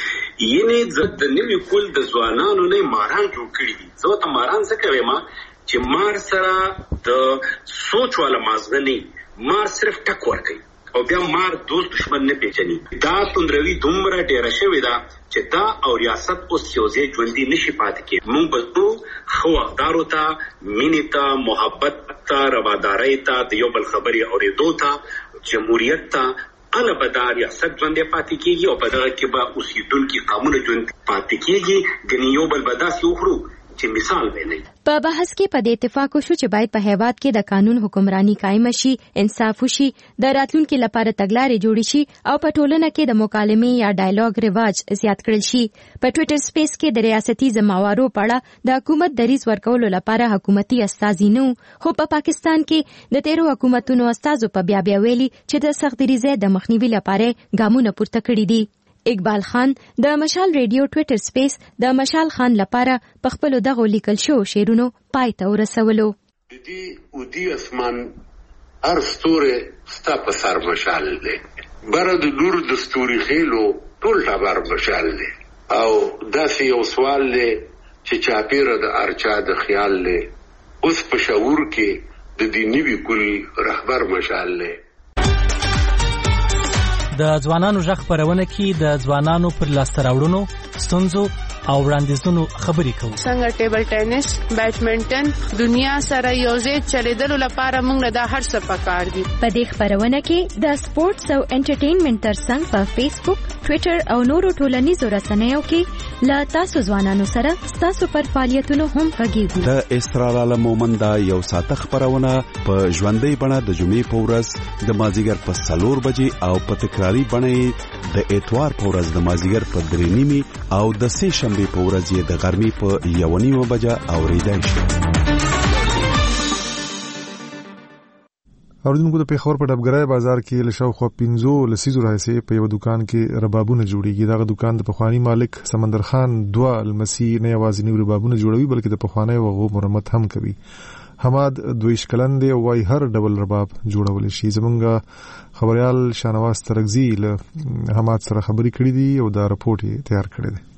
یعنی د نیو کل د ځوانانو نه ماران جوړ کړی دي. زه ته ماران څه کوي ما چې مار سره د سوچ والا مازغه نه مار صرف ټک ورکړي او بیا مار دوست دشمن نه پیژني. دا توندروي دومره ډیره شوې ده چې دا او ریاست اوس یو ځای ژوندي نشي پاتې کېدای. موږ به خو اقدارو ته مینې ته محبت ته روادارۍ ته د یو بل خبرې اورېدو ته جمهوریت ته اله به دا ریاست ژوندی پاتې کېږي او په دغه کې به اوسېدونکي قومونه ژوندي پاتې کېږي. ګنې یو بل به داسې وخورو چې مثال به نه. په بحث کې په دې اتفاق وشو چې باید په هیواد کې د قانون حکمرانی قائم شي، انصاف وشي، د راتلونکو لپاره تګلارې جوړې شي او په ټولنه کې د مکالمې یا ډایالوګ رواج زیات کړل شي. په ټوئیټر سپیس کې د ریاستي ذمہوارو په اړه د حکومت دریځ ورکولو لپاره حکومتي استازي نه خو په پاکستان کې د تیرو حکومتونو استازو په بیا بیا ویلي چې د سخت ریزه د مخنیوي لپاره ګامونه پورته کړي دي. اقبال خان د مشال ریډیو ټوئیټر سپیس د مشال خان لپاره په خپل دغه لیکل شو شعرونو پای ته ورسولو. د دې او دی اسمان هر ستوره ستا په سر مشال دی، بره د نور د ستوري خېلو ټول ټبر مشال دی. او داسې یو سوال دی چې چاپیره د ارچا د خیال دی، اوس په شعور کې د دې نوي کل رهبر مشال دی. د ځوانانو ژغ خپرونه کې د ځوانانو پر لاسته راوړنو، ستونزو او وړاندیزونو خبرې کوو. څنګه ټیبل ټینس، بیډمنټن دنیا سره یوځای چلیدلو لپاره موږ دا هر څه پکار دي. په دې خبرونه کې د سپورتس او انټرټینمنټ ترڅنګ په فیسبوک، ټوئیټر او نورو ټولنیزو رسنیو کې لا تاسو ځوانانو سره تاسو پر فعالیتونو هم غږیږو. د اسرار عالم مومندا یو ساعت خبرونه په ژوندۍ بڼه د جمعې په ورځ د مازیګر په سلور بجې او په تکراری بڼه د اتوار په ورځ د مازیګر په درې نیمې او د سه شنبه په ورځ یې د غرمې په یو نیمه بجه اوریدای شي. اوردونکو د پیښور په ډبګرای بازار کې له شاوخوا پنځو لسیزو راهیسې په یو دکان کې ربابونه جوړیږي. دغه دکان د پخوانی مالک سمندر خان دوه المسی نه یوازې نوي ربابونه جوړوي بلکې د پخوانی وغو مرمت هم کوي. حماد دویش کلن دی وای هر ډول رباب جوړول شي. زمونږ خبريال شانواز ترغزی له حماد سره خبرې کړې دي او دا رپورټ یې تیار کړی دی.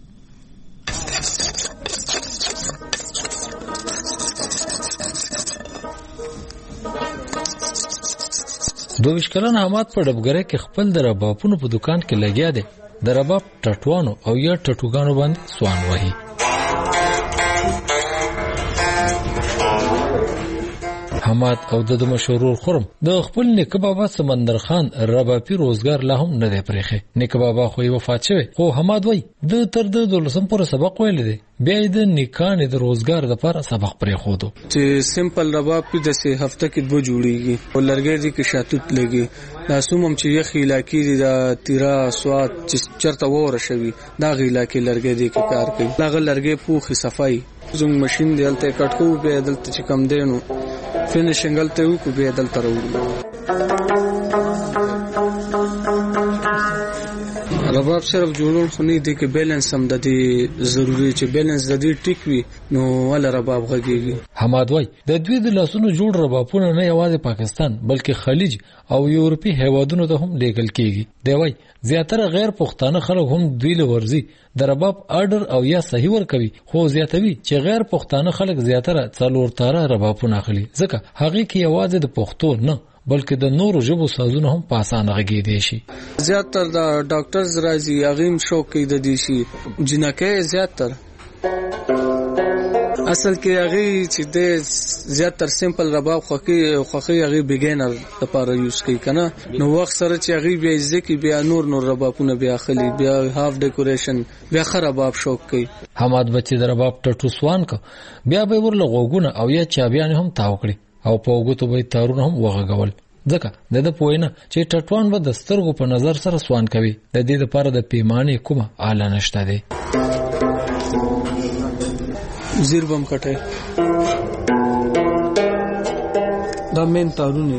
دویش کلن حماد په ډبګره کې خپل د ربابونو په دکان کې لګیا دی. د رباب ټټوانو او یا ټټوګانو باندې سوان وهي. حماد او د مشهور خرم د خپل نیکه بابا سمندر خان ربابي روزګار لا هم نه دی پرېخه. نیکه بابا خو یې وفات شوی خو حماد وای د تر د دولسم پر سبق ویل دی بیا د نیکان د روزګار لپاره سبق پرې خودو. چې سیمپل رباب په دسه هفته کې دوه جوړیږي او لرګي دي کې شاتوت لګي. دا سومم چې یخ علاقې دي د تیرا سواد چې چرته وره شوی دا غی علاقې لرګي دي کې کار کوي. دا لرګي پوخي صفای زوم ماشين دی الته کټکو به دلته چې کم دینو فینیشنګ الته وکړو به دلته راوړو. رباب صرف جوړول خو نه دي کې بیلانس هم د دې ضروری چې بیلانس د دې ټیک وي نو ول رباب غږیږي. حماد وای د دوی د لاسونو جوړ ربابونه نه یوازې پاکستان بلکې خلیج او یورپی هیوادونو ته هم لیږل کیږي. دی وای زیاتره غیر پښتانه خلک هم دوی له ورزي د رباب آرډر او یا صحیح ور کوي خو زیاتوي چې غیر پښتانه خلک زیاتره څلور تاره ربابونه اخلي ځکه هغه کې یوازې د پښتو نه بلکې د نورو ژبو سازونه هم په اسانه غږیدي شي. زیاتره د ډاکټرز راځي اغیم شوق کوي د دې شي جنکه زیاتره اصل کې هغه چې د زیاتره سیمپل رباب خوخي خوخي هغه بیګینر لپاره یوز کوي کنه نو وخت سره چې هغه بیا ځکه بیا نور نور ربابونه بیا خلی بیا هاف ډیکوریشن بیا خراباب شوق کوي. حماد بچي د رباب ټټو سوان کو بیا به ورله غوګونه او یا چابيان هم تاو کړی او په وګتو به تارونه هم وغږول ځکه د د پوینه چې ټټوان به د سترګو په نظر سره سوان کوي د دې لپاره د پیمانه کومه اعلی نشته دی. زیر بم کټه دا مین تارونه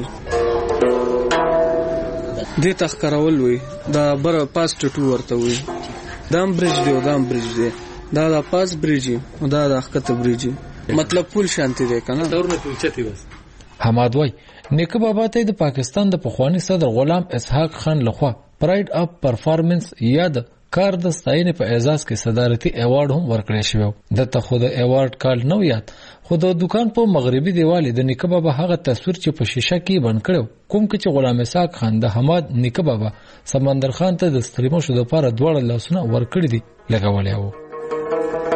دې تخکرول وي دا بر پاس ټټو ورته وي دام برج دی دام برج دی دا د پاس برج دا د حقته برج مطلب پول شانتی دی کنه تورونه پوچتی بس. حماد وای نیکه بابا ته د پاکستان د پخوانی صدر غلام اسحاق خان لخوا پراید اپ پرفارمنس یا د کار د ستاینې په اعزاز کې صدارتي ایوارډ هم ورکړی شو. د ته خو د ایوارډ کال نو یاد خو د دکان په مغربي دیوال د نیکه بابا هغه تصویر چې په شیشه کې بند کړو کوم چې غلام اسحاق خان د حماد نیکه بابا سمندر خان ته د ستریمو شو د لپاره دوړ لاسونه ورکړي دي لګولې وو.